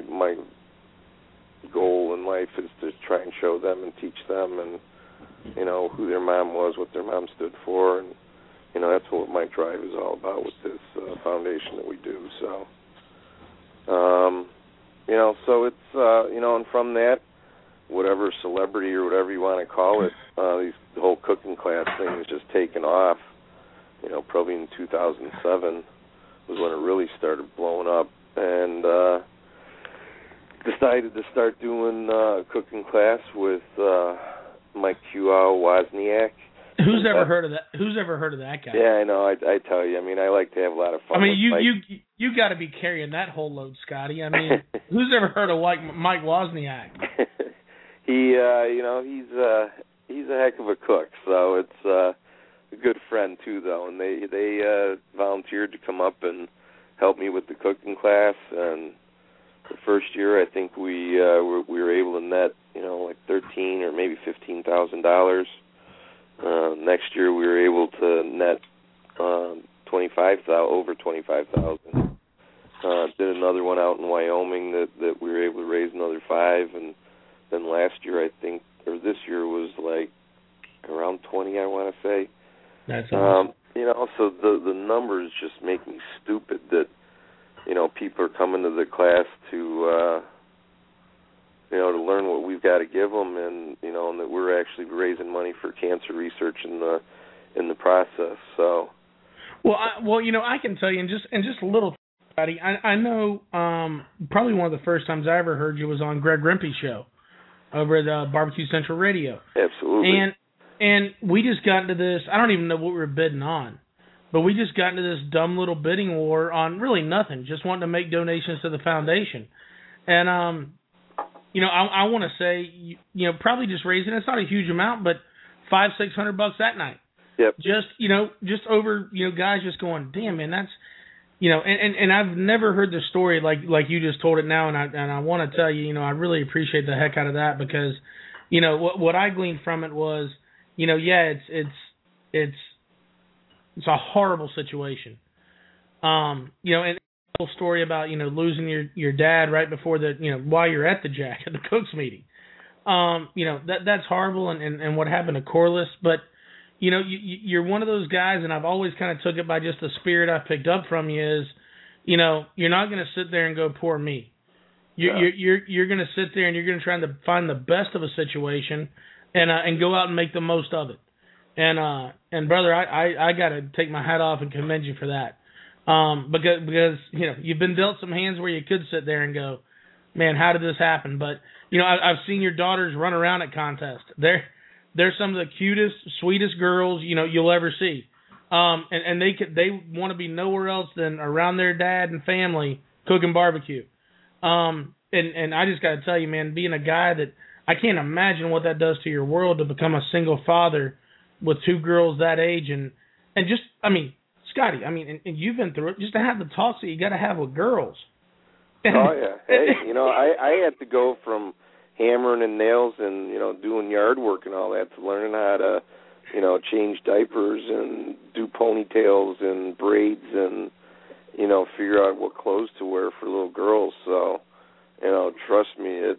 goal in life is to try and show them and teach them and, you know, who their mom was, what their mom stood for, and, you know, that's what my drive is all about with this foundation that we do. So, you know, so it's, you know, and from that, whatever celebrity or whatever you want to call it, the whole cooking class thing has just taken off. You know, probably in 2007 was when it really started blowing up, and decided to start doing a cooking class with Mike Wozniak. Who's ever heard of that? Who's ever heard of that guy? Yeah, I know. I tell you. I mean, I like to have a lot of fun. I mean, you got to be carrying that whole load, Scotty. I mean, who's ever heard of Mike Wozniak? He, you know, he's a heck of a cook. So it's a good friend too, though. And they volunteered to come up and help me with the cooking class. And the first year, I think we were able to net, you know, like $13,000 or maybe $15,000. Next year, we were able to net over $25,000. Did another one out in Wyoming that we were able to raise another $5,000, and then last year, I think, or this year was like around 20, I want to say. That's awesome. You know, so the numbers just make me stupid that, you know, people are coming to the class to, you know, to learn what we've got to give them, and, you know, and that we're actually raising money for cancer research in the process. So, well, you know, I can tell you in just a little, Scotty, I know probably one of the first times I ever heard you was on Greg Rempe's show over at Barbecue Central Radio. Absolutely. And we just got into this. I don't even know what we were bidding on. But we just got into this dumb little bidding war on really nothing, just wanting to make donations to the foundation. And, you know, I want to say, you know, probably just raising, it's not a huge amount, but $500-600 that night. Yep. Just, you know, just over, you know, guys just going, damn, man, that's, you know, and I've never heard the story like you just told it now, and I want to tell you, you know, I really appreciate the heck out of that because, you know, what I gleaned from it was, you know, yeah, it's a horrible situation. You know, and the whole story about, you know, losing your dad right before the, you know, while you're at the Jack at the Cooks meeting. You know, that's horrible and what happened to Corliss, but you know, you're one of those guys, and I've always kind of took it by just the spirit I picked up from you is, you know, you're not going to sit there and go, poor me. You're going to sit there and you're going to try to find the best of a situation and go out and make the most of it. And brother, I got to take my hat off and commend you for that. Because you know, you've been dealt some hands where you could sit there and go, man, how did this happen? But you know, I've seen your daughters run around at contests. They're some of the cutest, sweetest girls, you know, you'll ever see. And they want to be nowhere else than around their dad and family cooking barbecue. And I just got to tell you, man, being a guy that I can't imagine what that does to your world to become a single father with two girls that age and just, I mean, Scotty, I mean, and you've been through it, just to have the talks that you got to have with girls. Oh, yeah. Hey, you know, I had to go from hammering and nails and, you know, doing yard work and all that to learning how to, you know, change diapers and do ponytails and braids and, you know, figure out what clothes to wear for little girls. So, you know, trust me, it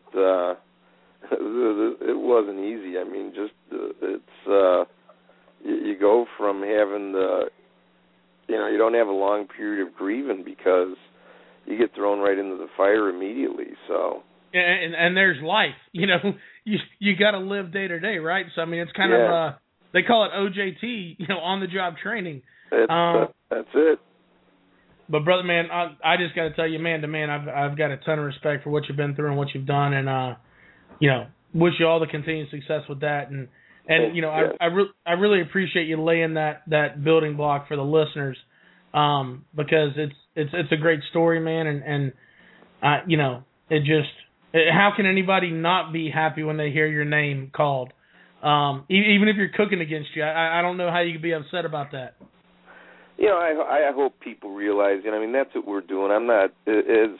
wasn't easy. I mean, just it's you go from having the, you know, you don't have a long period of grieving because you get thrown right into the fire immediately. So. And there's life, you know, you got to live day to day, right? So I mean, it's kind of they call it OJT, you know, on the job training. That's it. But brother, man, I just got to tell you, man to man, I've got a ton of respect for what you've been through and what you've done, and you know, wish you all the continued success with that. And you know, I really appreciate you laying that building block for the listeners, because it's a great story, man, and you know, it just. How can anybody not be happy when they hear your name called? Even if you're cooking against you, I don't know how you could be upset about that. You know, I hope people realize, and I mean, that's what we're doing. I'm not, as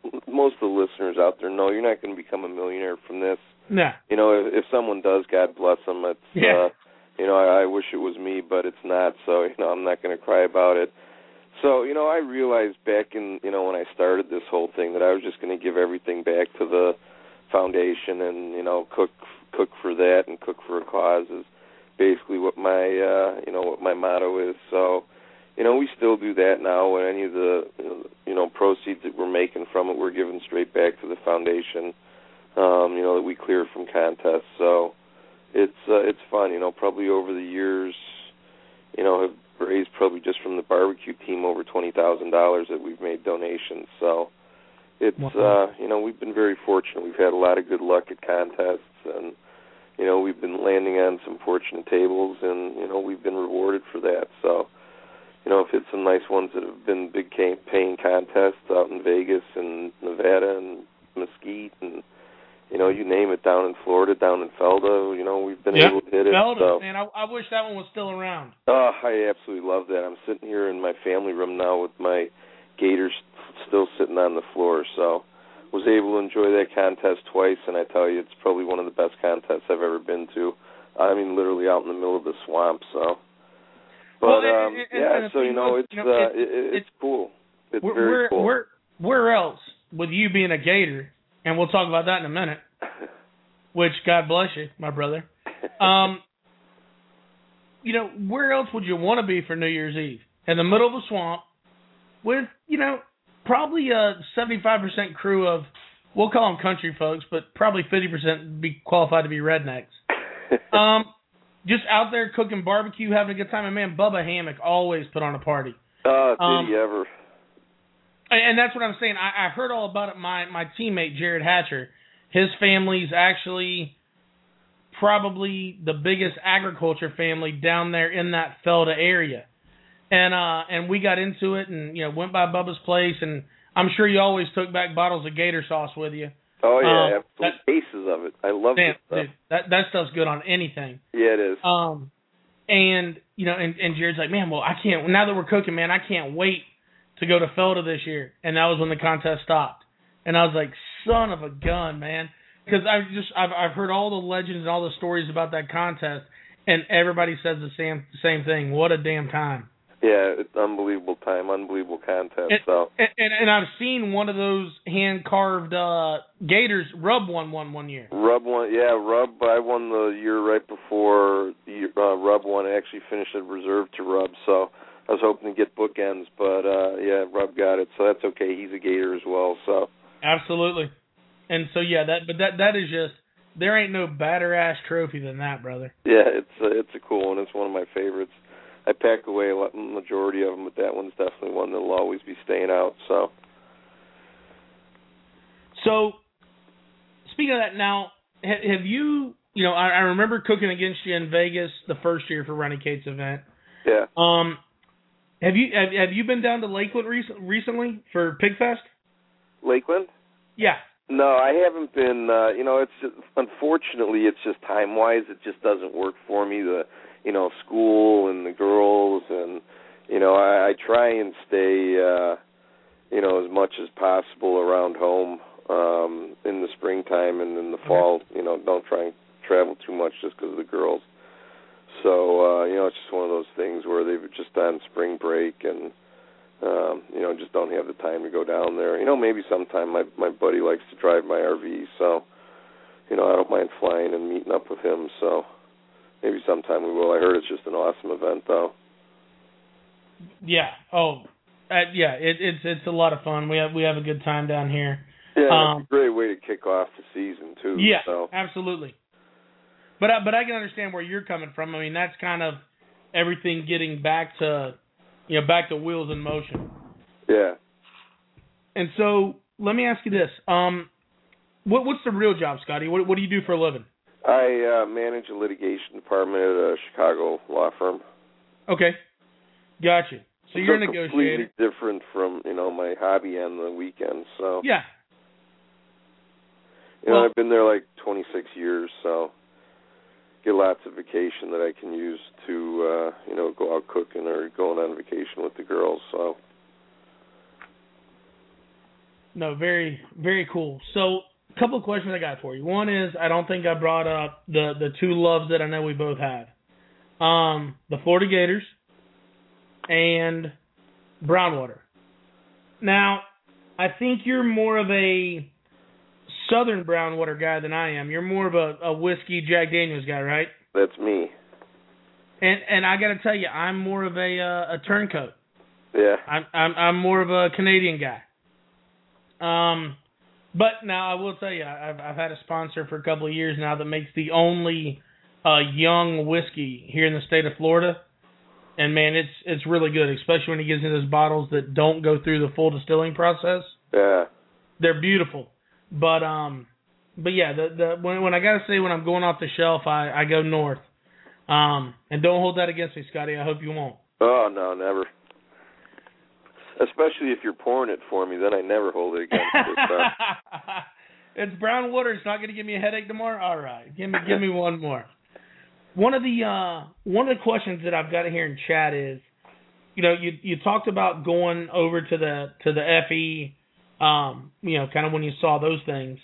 most of the listeners out there know, you're not going to become a millionaire from this. No. You know, if someone does, God bless them. It's, you know, I wish it was me, but it's not. So, you know, I'm not going to cry about it. So, you know, I realized back in, you know, when I started this whole thing that I was just going to give everything back to the foundation and, you know, cook for that and cook for a cause is basically what my, you know, what my motto is. So, you know, we still do that now. And any of the, you know, proceeds that we're making from it, we're giving straight back to the foundation, you know, that we clear from contests. So it's fun, you know, probably over the years, you know, have raised probably just from the barbecue team over $20,000 that we've made donations. So it's, you know, we've been very fortunate. We've had a lot of good luck at contests, and, you know, we've been landing on some fortunate tables, and, you know, we've been rewarded for that. So, you know, I've hit some nice ones that have been big paying contests out in Vegas and Nevada and Mesquite and, you know, you name it, down in Florida, down in Felda, you know, we've been able to hit it. Felda, so. man, I wish that one was still around. Oh, I absolutely love that. I'm sitting here in my family room now with my gators still sitting on the floor, so was able to enjoy that contest twice, and I tell you, it's probably one of the best contests I've ever been to. I mean, literally out in the middle of the swamp, so. But, so, you know, it's cool. It's very cool. Where else, with you being a gator, and we'll talk about that in a minute, which, God bless you, my brother. You know, where else would you want to be for New Year's Eve? In the middle of a swamp with, you know, probably a 75% crew of, we'll call them country folks, but probably 50% be qualified to be rednecks. Just out there cooking barbecue, having a good time. And, man, Bubba Hammock always put on a party. Did he ever? And that's what I'm saying. I heard all about it. My teammate, Jared Hatcher, his family's actually probably the biggest agriculture family down there in that Felda area. And we got into it and, you know, went by Bubba's place. And I'm sure you always took back bottles of gator sauce with you. Oh, yeah, cases of it. I love this stuff. Dude, that stuff's good on anything. Yeah, it is. And, you know, and Jared's like, man, well, I can't, now that we're cooking, man, I can't wait to go to Felda this year. And that was when the contest stopped. And I was like, son of a gun, man. Because I've heard all the legends and all the stories about that contest, and everybody says the same thing. What a damn time. Yeah, it's unbelievable time, unbelievable contest. And I've seen one of those hand-carved gators. Rub won one year. Rub won, yeah. Rub, I won the year right before Rub won. I actually finished a reserve to Rub, so I was hoping to get bookends, but yeah, Rub got it, so that's okay. He's a gator as well, so. Absolutely. And so yeah, that is just, there ain't no badder ass trophy than that, brother. Yeah, it's a cool one. It's one of my favorites. I pack away a majority of them, but that one's definitely one that'll always be staying out. So speaking of that, now have you? You know, I remember cooking against you in Vegas the first year for Ronnie Cates' event. Yeah. Have you been down to Lakeland recently for Pigfest? Lakeland? Yeah. No, I haven't been. You know, it's just, unfortunately, it's just time-wise, it just doesn't work for me. The, you know, school and the girls, and you know, I try and stay, you know, as much as possible around home in the springtime, and in the fall, you know, don't try and travel too much just because of the girls. So, you know, it's just one of those things where they've just on spring break and. You know, just don't have the time to go down there. You know, maybe sometime my buddy likes to drive my RV, so, you know, I don't mind flying and meeting up with him, so maybe sometime we will. I heard it's just an awesome event, though. Yeah. Oh, yeah, it's a lot of fun. We have a good time down here. Yeah, it's a great way to kick off the season, too. Yeah, so. Absolutely. But I can understand where you're coming from. I mean, that's kind of everything getting back to... You know, back to wheels in motion. Yeah. And so, let me ask you this: what's the real job, Scotty? What do you do for a living? I manage a litigation department at a Chicago law firm. Okay, gotcha. So you're a negotiator. Completely different from my hobby on the weekends. So yeah. You know, I've been there like 26 years, so. Get lots of vacation that I can use to, go out cooking or going on vacation with the girls. So. No, very, very cool. So, a couple of questions I got for you. One is, I don't think I brought up the two loves that I know we both have. The Florida Gators and Brownwater. Now, I think you're more of a Southern Brownwater guy than I am. You're more of a whiskey Jack Daniels guy, right? That's me. And I got to tell you, I'm more of a turncoat. Yeah. I'm more of a Canadian guy. But now I will tell you, I've had a sponsor for a couple of years now that makes the only young whiskey here in the state of Florida, and man, it's really good, especially when he gives me those bottles that don't go through the full distilling process. Yeah. They're beautiful, but yeah, when I gotta say when I'm going off the shelf, I go north. And don't hold that against me, Scotty. I hope you won't. Oh no, never. Especially if you're pouring it for me, then I never hold it against you. It's brown water. It's not going to give me a headache tomorrow. All right, give me one more. One of the questions that I've got here in chat is, you talked about going over to the FE, kind of when you saw those things.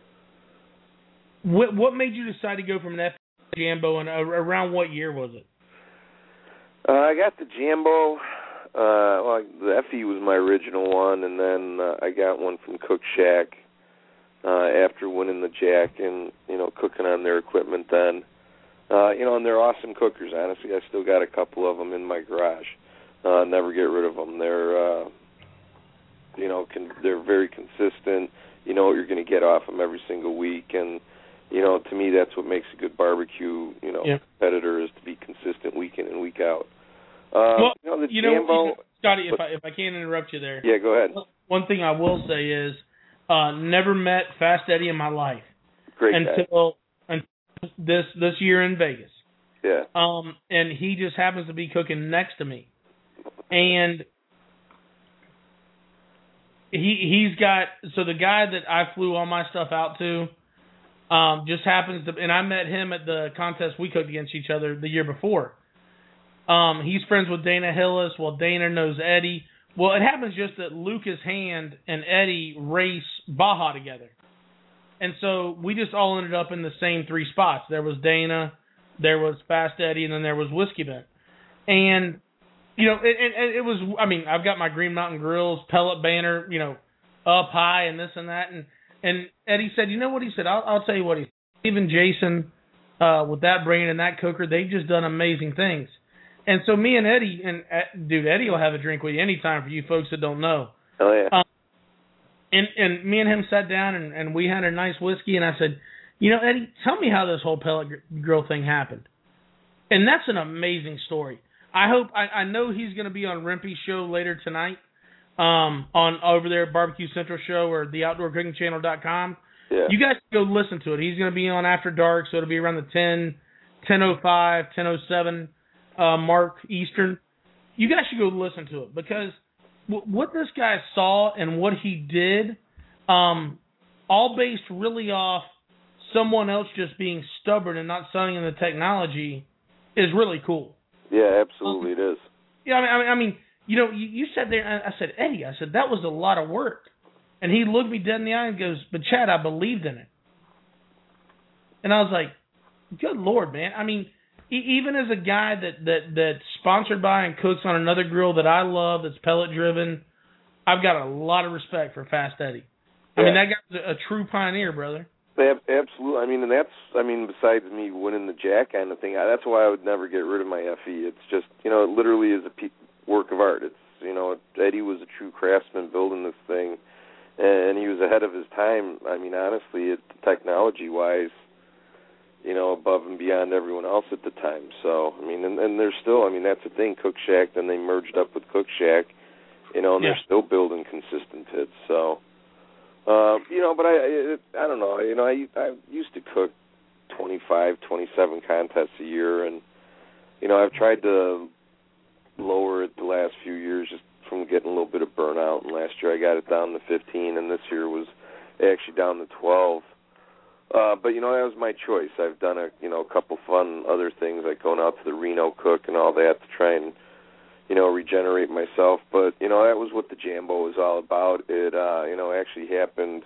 What made you decide to go from an FE to Jambo, and around what year was it? I got the Jambo. The FE was my original one, and then I got one from Cook Shack after winning the Jack and, cooking on their equipment then. And they're awesome cookers, honestly. I still got a couple of them in my garage. Never get rid of them. They're, they're very consistent. You know what you're going to get off them every single week, and, to me that's what makes a good barbecue, competitor, is to be consistent week in and week out. The Jambo, Scotty, if I can't interrupt you there. Yeah, go ahead. One thing I will say is, never met Fast Eddie in my life. Great until this year in Vegas. Yeah. And he just happens to be cooking next to me, and he's got, so the guy that I flew all my stuff out to, just happens to, and I met him at the contest we cooked against each other the year before. He's friends with Dana Hillis. Well, Dana knows Eddie. Well, it happens just that Lucas Hand and Eddie race Baja together. And so we just all ended up in the same three spots. There was Dana, there was Fast Eddie, and then there was Whiskey Bent. And, it was, I've got my Green Mountain Grills, pellet banner, up high and this and that. And Eddie said, you know what he said? I'll tell you what he said. Even Jason, with that brain and that cooker, they've just done amazing things. And so me and Eddie, dude, Eddie will have a drink with you anytime for you folks that don't know. Oh, yeah. And me and him sat down and we had a nice whiskey, and I said, Eddie, tell me how this whole pellet grill thing happened. And that's an amazing story. I know he's going to be on Rempy's show later tonight, on over there at Barbecue Central Show or the OutdoorCookingChannel.com. Yeah. You guys can go listen to it. He's going to be on after dark, so it'll be around the 10:05, 10:07 mark Eastern. You guys should go listen to it, because what this guy saw and what he did, all based really off someone else just being stubborn and not selling in the technology, is really cool. Yeah, absolutely it is. Yeah, you said there, I said, Eddie, that was a lot of work. And he looked me dead in the eye and goes, but Chad, I believed in it. And I was like, good Lord, man. Even as a guy that's sponsored by and cooks on another grill that I love, that's pellet driven, I've got a lot of respect for Fast Eddie. Yeah. That guy's a true pioneer, brother. Absolutely. Besides me winning the Jack kind of thing, that's why I would never get rid of my FE. It's just, it literally is a work of art. It's, Eddie was a true craftsman building this thing, and he was ahead of his time. Honestly, technology-wise, above and beyond everyone else at the time. So, and they're still, that's the thing, Cook Shack, then they merged up with Cook Shack, and they're still building consistent pits. So, but I don't know, I used to cook 25, 27 contests a year, and, I've tried to lower it the last few years just from getting a little bit of burnout, and last year I got it down to 15, and this year was actually down to 12. But, that was my choice. I've done a couple fun other things, like going out to the Reno Cook and all that, to try and, regenerate myself. But, that was what the Jambo was all about. It, actually happened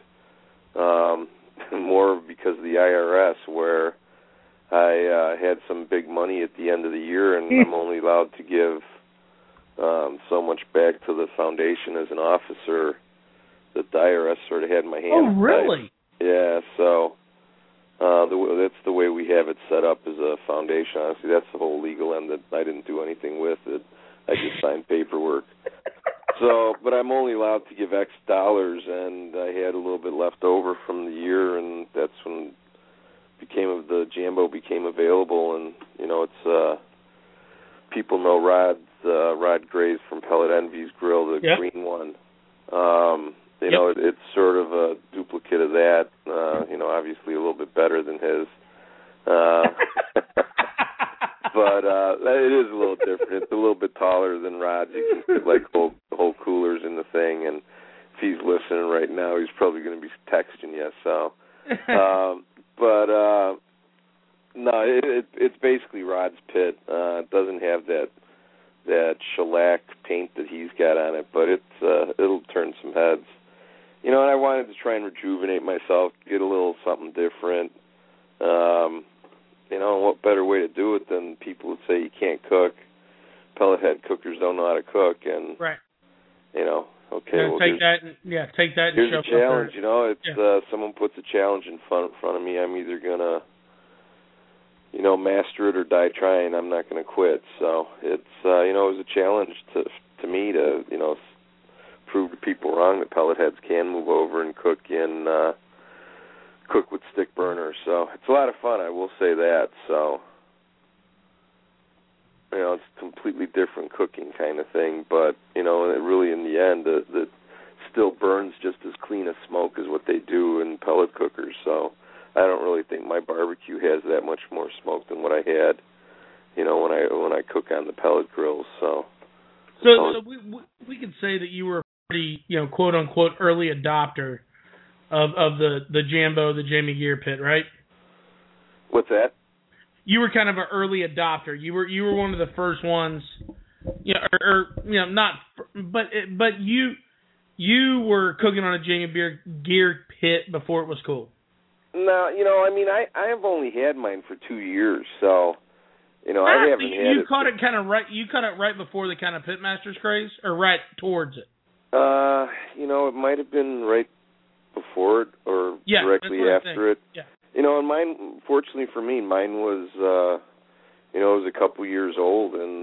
more because of the IRS, where I had some big money at the end of the year, and I'm only allowed to give so much back to the foundation as an officer that the IRS sort of had my hands Oh, really? tied. Yeah, so that's the way we have it set up as a foundation. Honestly, that's the whole legal end that I didn't do anything with it. I just signed paperwork. So, but I'm only allowed to give X dollars, and I had a little bit left over from the year, and that's when the Jambo became available. And it's people know Rod Gray's from Pellet Envy's grill, the green one. It's sort of a duplicate of that. Obviously a little bit better than his. But it is a little different. It's a little bit taller than Rod's. You can put whole coolers in the thing, and if he's listening right now, he's probably going to be texting you. So, no, it's basically Rod's pit. It doesn't have that shellac paint that he's got on it, but it'll turn some heads. And I wanted to try and rejuvenate myself, get a little something different. What better way to do it than people would say you can't cook. Pellet head cookers don't know how to cook, and right. Okay. Take that. Here's and a challenge. It's someone puts a challenge in front of me. I'm either gonna, master it or die trying. I'm not gonna quit. So it's it was a challenge to me to prove to people wrong that pellet heads can move over and cook with stick burners. So it's a lot of fun, I will say that. So it's a completely different cooking kind of thing, but it really in the end it still burns just as clean a smoke as what they do in pellet cookers. So I don't really think my barbecue has that much more smoke than what I had when I cook on the pellet grills. So we could say that you were a pretty quote unquote early adopter of the Jambo, the Jamie Gear pit, right? What's that? You were kind of an early adopter. You were one of the first ones, but you were cooking on a Jamie Gear pit before it was cool. No, I have only had mine for 2 years, so I haven't had it. You caught it kind of right. You caught it right before the kind of pitmasters craze, or right towards it. It might have been right before it or directly after it. Yeah. And mine, fortunately for me, mine was, it was a couple years old, and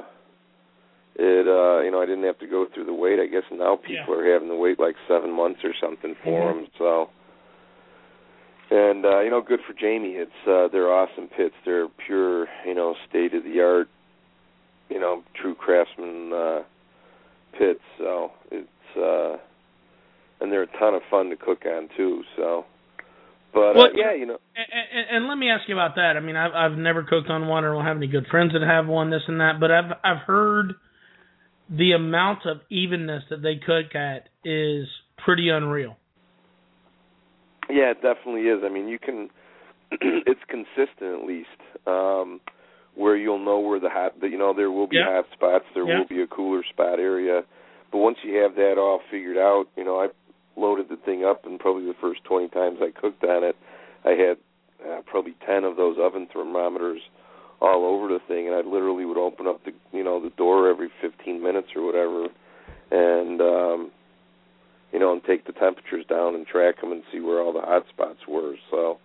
I didn't have to go through the wait. I guess now people are having to wait like 7 months or something for them. So, and good for Jamie. It's they're awesome pits. They're pure, state of the art, true craftsman pits. So it's and they're a ton of fun to cook on too. So. But, And let me ask you about that. I mean, I've never cooked on one, or don't have any good friends that have one, this and that. But I've heard the amount of evenness that they cook at is pretty unreal. Yeah, it definitely is. I mean, you can. It's consistent at least, where you'll know where there will be hot spots, there will be a cooler spot area, but once you have that all figured out, I loaded the thing up, and probably the first 20 times I cooked on it, I had probably 10 of those oven thermometers all over the thing, and I literally would open up the door every 15 minutes or whatever, and and take the temperatures down and track them and see where all the hot spots were. So,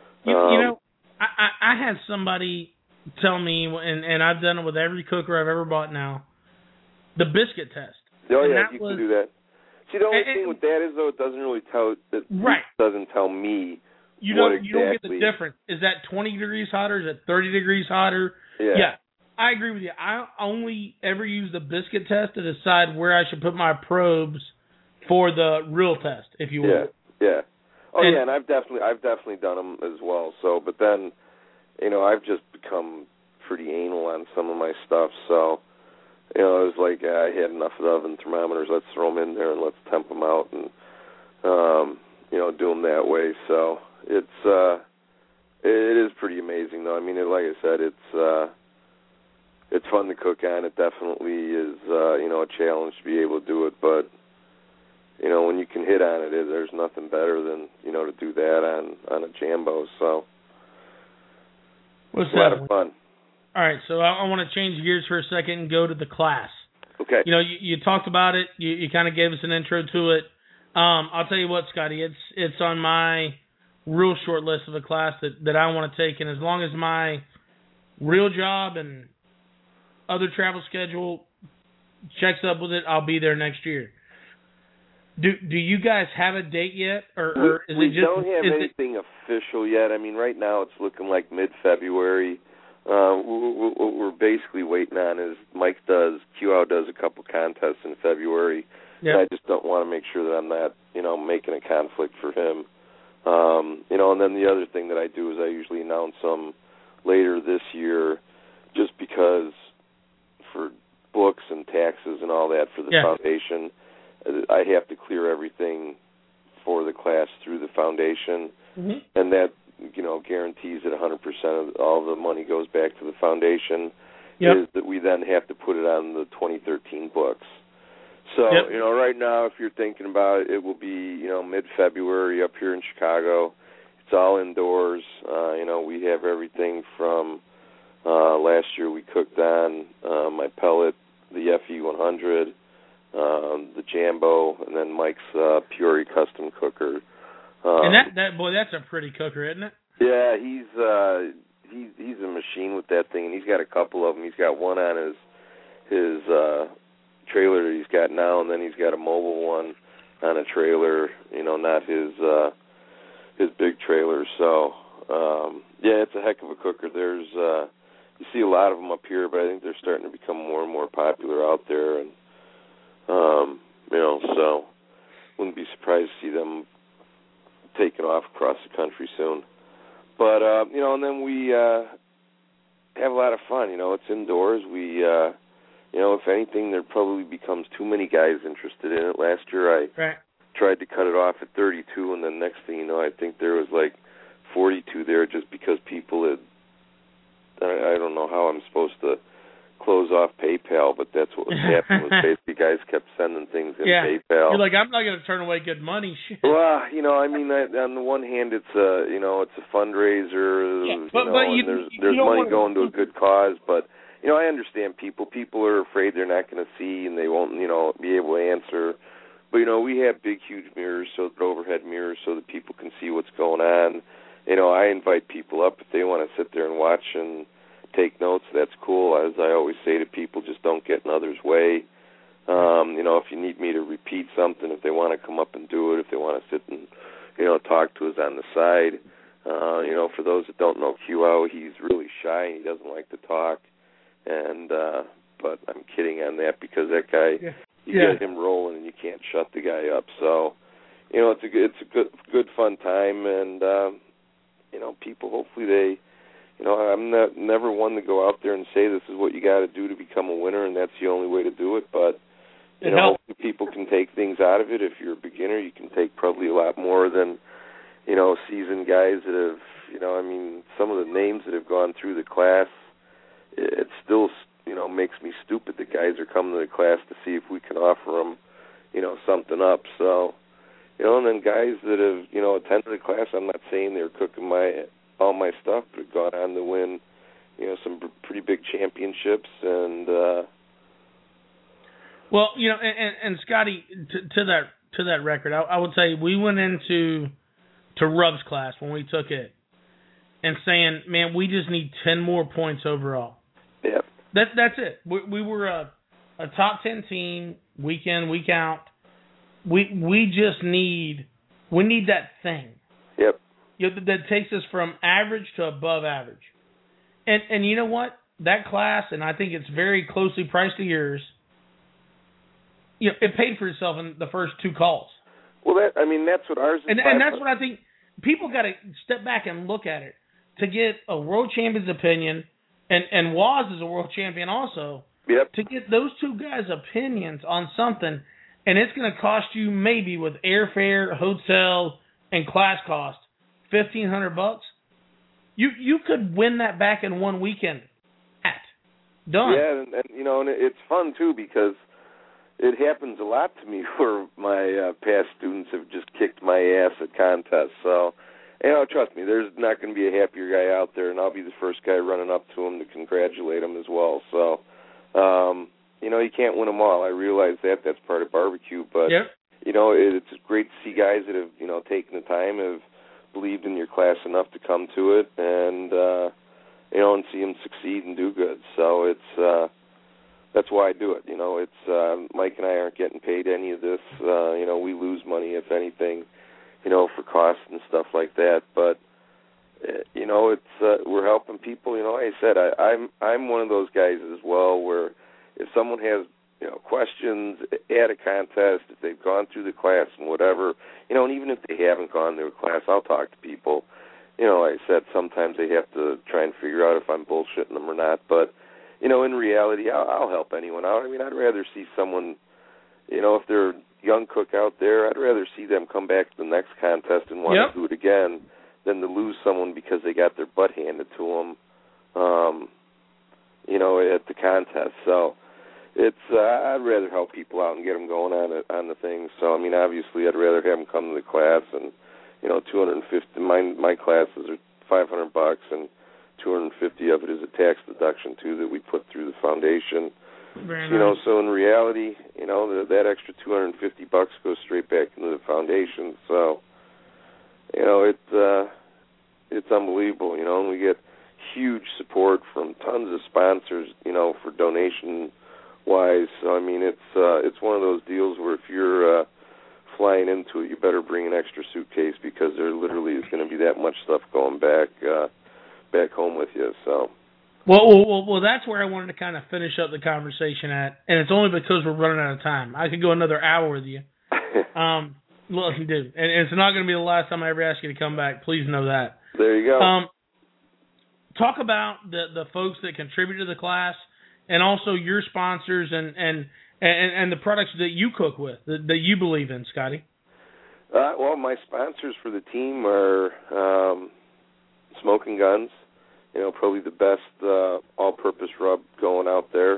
I had somebody tell me, and I've done it with every cooker I've ever bought now, the biscuit test. Oh yeah, you can do that. See, the only thing with that is, though, it doesn't really tell. It doesn't tell me. You don't get the difference. Is that 20 degrees hotter? Is that 30 degrees hotter? Yeah, I agree with you. I only ever use the biscuit test to decide where I should put my probes for the real test, if you will. Yeah. Oh yeah, and I've definitely done them as well. So, but then, I've just become pretty anal on some of my stuff. So. It was like I had enough of the oven thermometers. Let's throw them in there and let's temp them out and, do them that way. So it is pretty amazing, though. I mean, like I said, it's fun to cook on. It definitely is, a challenge to be able to do it. But, when you can hit on it, there's nothing better than, to do that on a Jambo. So What's a lot of fun. All right, so I want to change gears for a second and go to the class. Okay. You talked about it. You kind of gave us an intro to it. I'll tell you what, Scotty, it's on my real short list of a class that I want to take, and as long as my real job and other travel schedule checks up with it, I'll be there next year. Do you guys have a date yet, or is we it just? We don't have anything official yet. I mean, right now it's looking like mid-February. What we're basically waiting on is QO does a couple contests in February. Yep. And I just don't want to make sure that I'm not, making a conflict for him. And then the other thing that I do is I usually announce them later this year, just because for books and taxes and all that for the foundation, I have to clear everything for the class through the foundation, and that guarantees that 100% of all the money goes back to the foundation. Yep. Is that we then have to put it on the 2013 books. So, right now, if you're thinking about it, it will be, mid-February up here in Chicago. It's all indoors. We have everything from last year we cooked on my pellet, the FE100, the Jambo, and then Mike's Peoria custom cooker. And that's a pretty cooker, isn't it? Yeah, he's a machine with that thing, and he's got a couple of them. He's got one on his trailer that he's got now, and then he's got a mobile one on a trailer, not his big trailer. So, it's a heck of a cooker. There's you see a lot of them up here, but I think they're starting to become more and more popular out there, and so wouldn't be surprised to see them taking off across the country soon. But and then we have a lot of fun. It's indoors. We if anything, there probably becomes too many guys interested in it. Last year I tried to cut it off at 32, and then next thing you know, I think there was like 42 there just because people had, I don't know how I'm supposed to close off PayPal, but that's what was happening. Was basically guys kept sending things in PayPal. You're like, I'm not going to turn away good money. Shit. Well, on the one hand, it's a fundraiser. There's money going to a good cause, but I understand people. People are afraid they're not going to see and they won't, be able to answer. But we have big, huge mirrors, overhead mirrors, so that people can see what's going on. I invite people up if they want to sit there and watch and take notes. That's cool. As I always say to people, just don't get in others' way. If you need me to repeat something, if they want to come up and do it, if they want to sit and, talk to us on the side. For those that don't know QO, he's really shy. He doesn't like to talk. And but I'm kidding on that because that guy, you get him rolling and you can't shut the guy up. So, it's a good fun time, and people hopefully they. I'm never one to go out there and say this is what you got to do to become a winner, and that's the only way to do it. But hopefully people can take things out of it. If you're a beginner, you can take probably a lot more than seasoned guys that have. Some of the names that have gone through the class. It still makes me stupid that guys are coming to the class to see if we can offer them something up. So and then guys that have attended the class. I'm not saying they're cooking all my stuff, but have gone on to win, some pretty big championships. And well, and Scotty, to that record, I would say we went into Rub's class when we took it, and saying, man, we just need 10 more points overall. Yep. That's it. We were a top 10 team week in, week out. We just need that thing. Yep. That takes us from average to above average. And you know what? That class, and I think it's very closely priced to yours, it paid for itself in the first two calls. Well, that's what ours is. And that's what I think people got to step back and look at it. To get a world champion's opinion, and Waz is a world champion also, to get those two guys' opinions on something, and it's going to cost you maybe with airfare, hotel, and class cost, $1,500. You could win that back in one weekend. Done. Yeah, and and it's fun too because it happens a lot to me where my past students have just kicked my ass at contests. So, trust me, there's not going to be a happier guy out there, and I'll be the first guy running up to him to congratulate him as well. So, you can't win them all. I realize that's part of barbecue, but yep. It's great to see guys that have taken the time, have believed in your class enough to come to it, and and see them succeed and do good. So it's that's why I do it. It's Mike and I aren't getting paid any of this. We lose money if anything, for costs and stuff like that. But it's we're helping people. Like I said, I'm one of those guys as well where if someone has questions at a contest, if they've gone through the class and whatever, and even if they haven't gone through a class, I'll talk to people. Like I said, sometimes they have to try and figure out if I'm bullshitting them or not. But, in reality, I'll help anyone out. I mean, I'd rather see someone, if they're a young cook out there, I'd rather see them come back to the next contest and want to do it again than to lose someone because they got their butt handed to them, at the contest. So, it's I'd rather help people out and get them going on the things. So I mean, obviously, I'd rather have them come to the class and $250. My classes are $500, and $250 of it is a tax deduction too that we put through the foundation. Very nice. So in reality, that extra $250 goes straight back into the foundation. So it's unbelievable. And we get huge support from tons of sponsors. For donation wise. So I mean, it's one of those deals where if you're flying into it, you better bring an extra suitcase because there literally is going to be that much stuff going back home with you. So. Well, that's where I wanted to kind of finish up the conversation at, and it's only because we're running out of time. I could go another hour with you. Look, dude, and it's not going to be the last time I ever ask you to come back. Please know that. There you go. Talk about the folks that contribute to the class. And also your sponsors and the products that you cook with, that you believe in, Scotty. Well, my sponsors for the team are Smoking Guns, probably the best all-purpose rub going out there.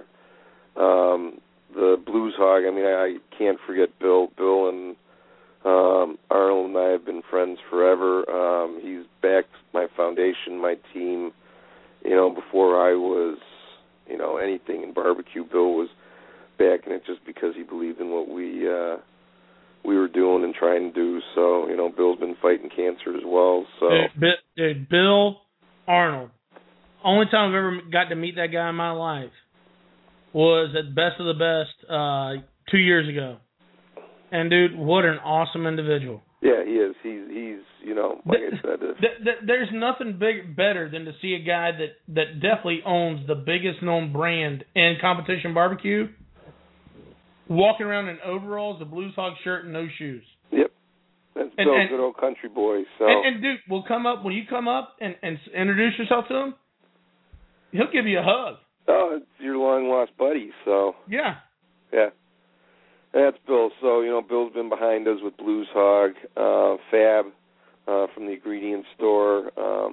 The Blues Hog, I mean, I can't forget Bill. Bill and Arnold and I have been friends forever. He's backed my foundation, my team, before I was anything in barbecue. Bill was backing it just because he believed in what we were doing and trying to do. So, Bill's been fighting cancer as well. So, dude, Bill Arnold. Only time I've ever got to meet that guy in my life was at Best of the Best 2 years ago. And dude, what an awesome individual. Yeah, he is. He's like I said. There's nothing better than to see a guy that definitely owns the biggest known brand in competition barbecue, walking around in overalls, a Blues Hog shirt, and no shoes. Yep. That's Bill, good old country boy. So. And dude, when you come up and introduce yourself to him, he'll give you a hug. Oh, it's your long-lost buddy, so. Yeah. Yeah. That's Bill. So, Bill's been behind us with Blues Hog, Fab from the ingredient store.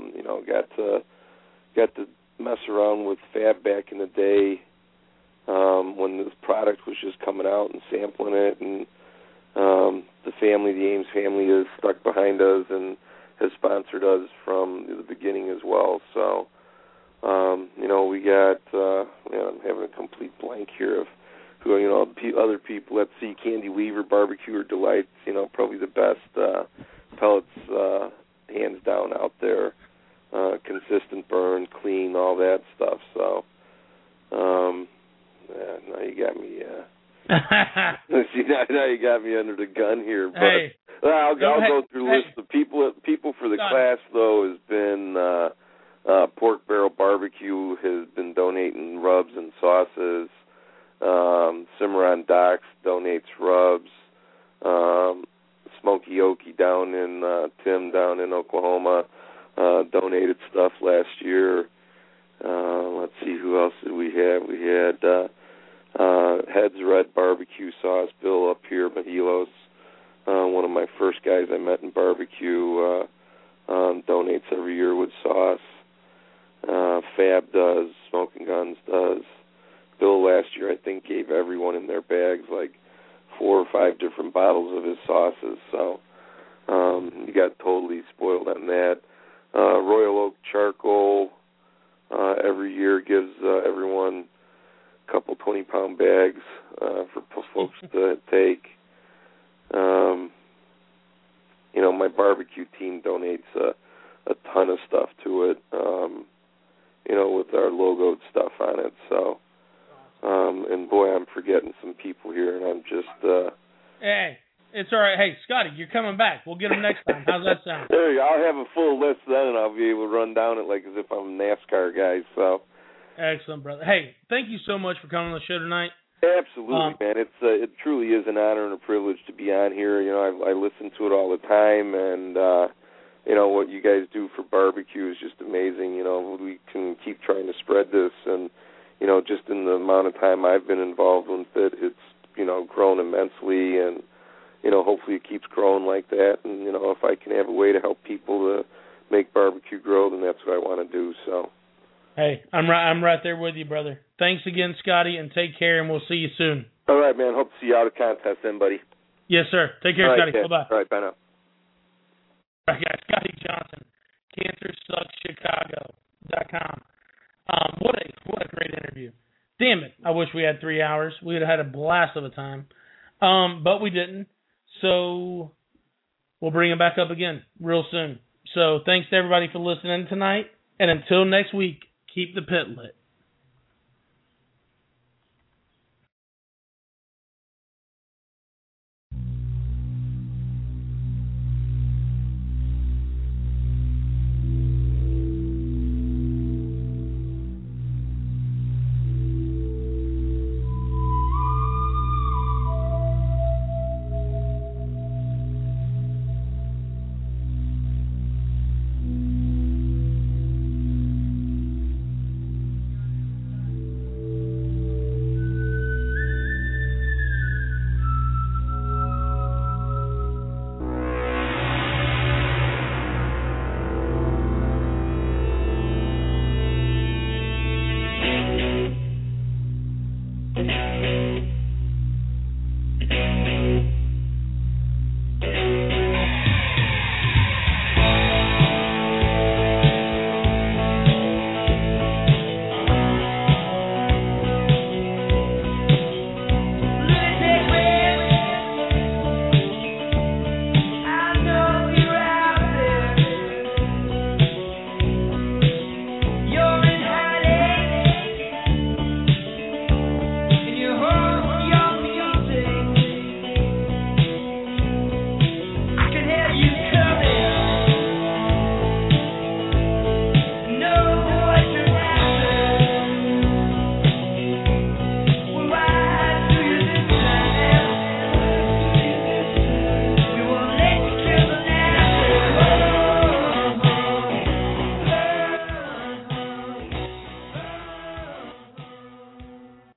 Got to mess around with Fab back in the day when this product was just coming out and sampling it. And the Ames family is stuck behind us and has sponsored us from the beginning as well. So, we got, I'm having a complete blank here of who, other people. Let's see, Candy Weaver Barbecue or Delights, probably the best pellets, hands down out there. Consistent burn, clean, all that stuff. So, now you got me. See, now you got me under the gun here. But hey, I'll go through a list of people. People for the class though has been Pork Barrel Barbecue has been donating rubs and sauces. Cimarron Docks donates rubs. Smokey Okie Tim down in Oklahoma donated stuff last year. Let's see, who else did we have? We had Head's Red Barbecue Sauce, Bill up here, Mahilos. One of my first guys I met in barbecue donates every year with sauce. Fab does, Smoking Guns does. Bill last year, I think, gave everyone in their bags like 4 or 5 different bottles of his sauces. So you got totally spoiled on that. Royal Oak Charcoal every year gives everyone a couple 20-pound bags for folks to take. My barbecue team donates a ton of stuff to it, with our logoed stuff on it. So, and boy, I'm forgetting some people here, and I'm just... Hey, it's all right. Hey, Scotty, you're coming back. We'll get them next time. How's that sound? There you go. I'll have a full list then, and I'll be able to run down it like as if I'm a NASCAR guy, so... Excellent, brother. Hey, thank you so much for coming on the show tonight. Absolutely, man. It truly is an honor and a privilege to be on here. I listen to it all the time, and what you guys do for barbecue is just amazing. We can keep trying to spread this, and just in the amount of time I've been involved with it, it's grown immensely, and hopefully it keeps growing like that. And if I can have a way to help people to make barbecue grow, then that's what I want to do. So. Hey, I'm right there with you, brother. Thanks again, Scotty, and take care, and we'll see you soon. All right, man. Hope to see you out of contest then, buddy. Yes, sir. Take care, Scotty. Bye-bye. All right, bye now. All right, guys. Scotty Johnson, CancerSucksChicago.com. What a great interview. Damn it. I wish we had 3 hours. We would have had a blast of a time. But we didn't. So we'll bring it back up again real soon. So thanks to everybody for listening tonight. And until next week, keep the pit lit.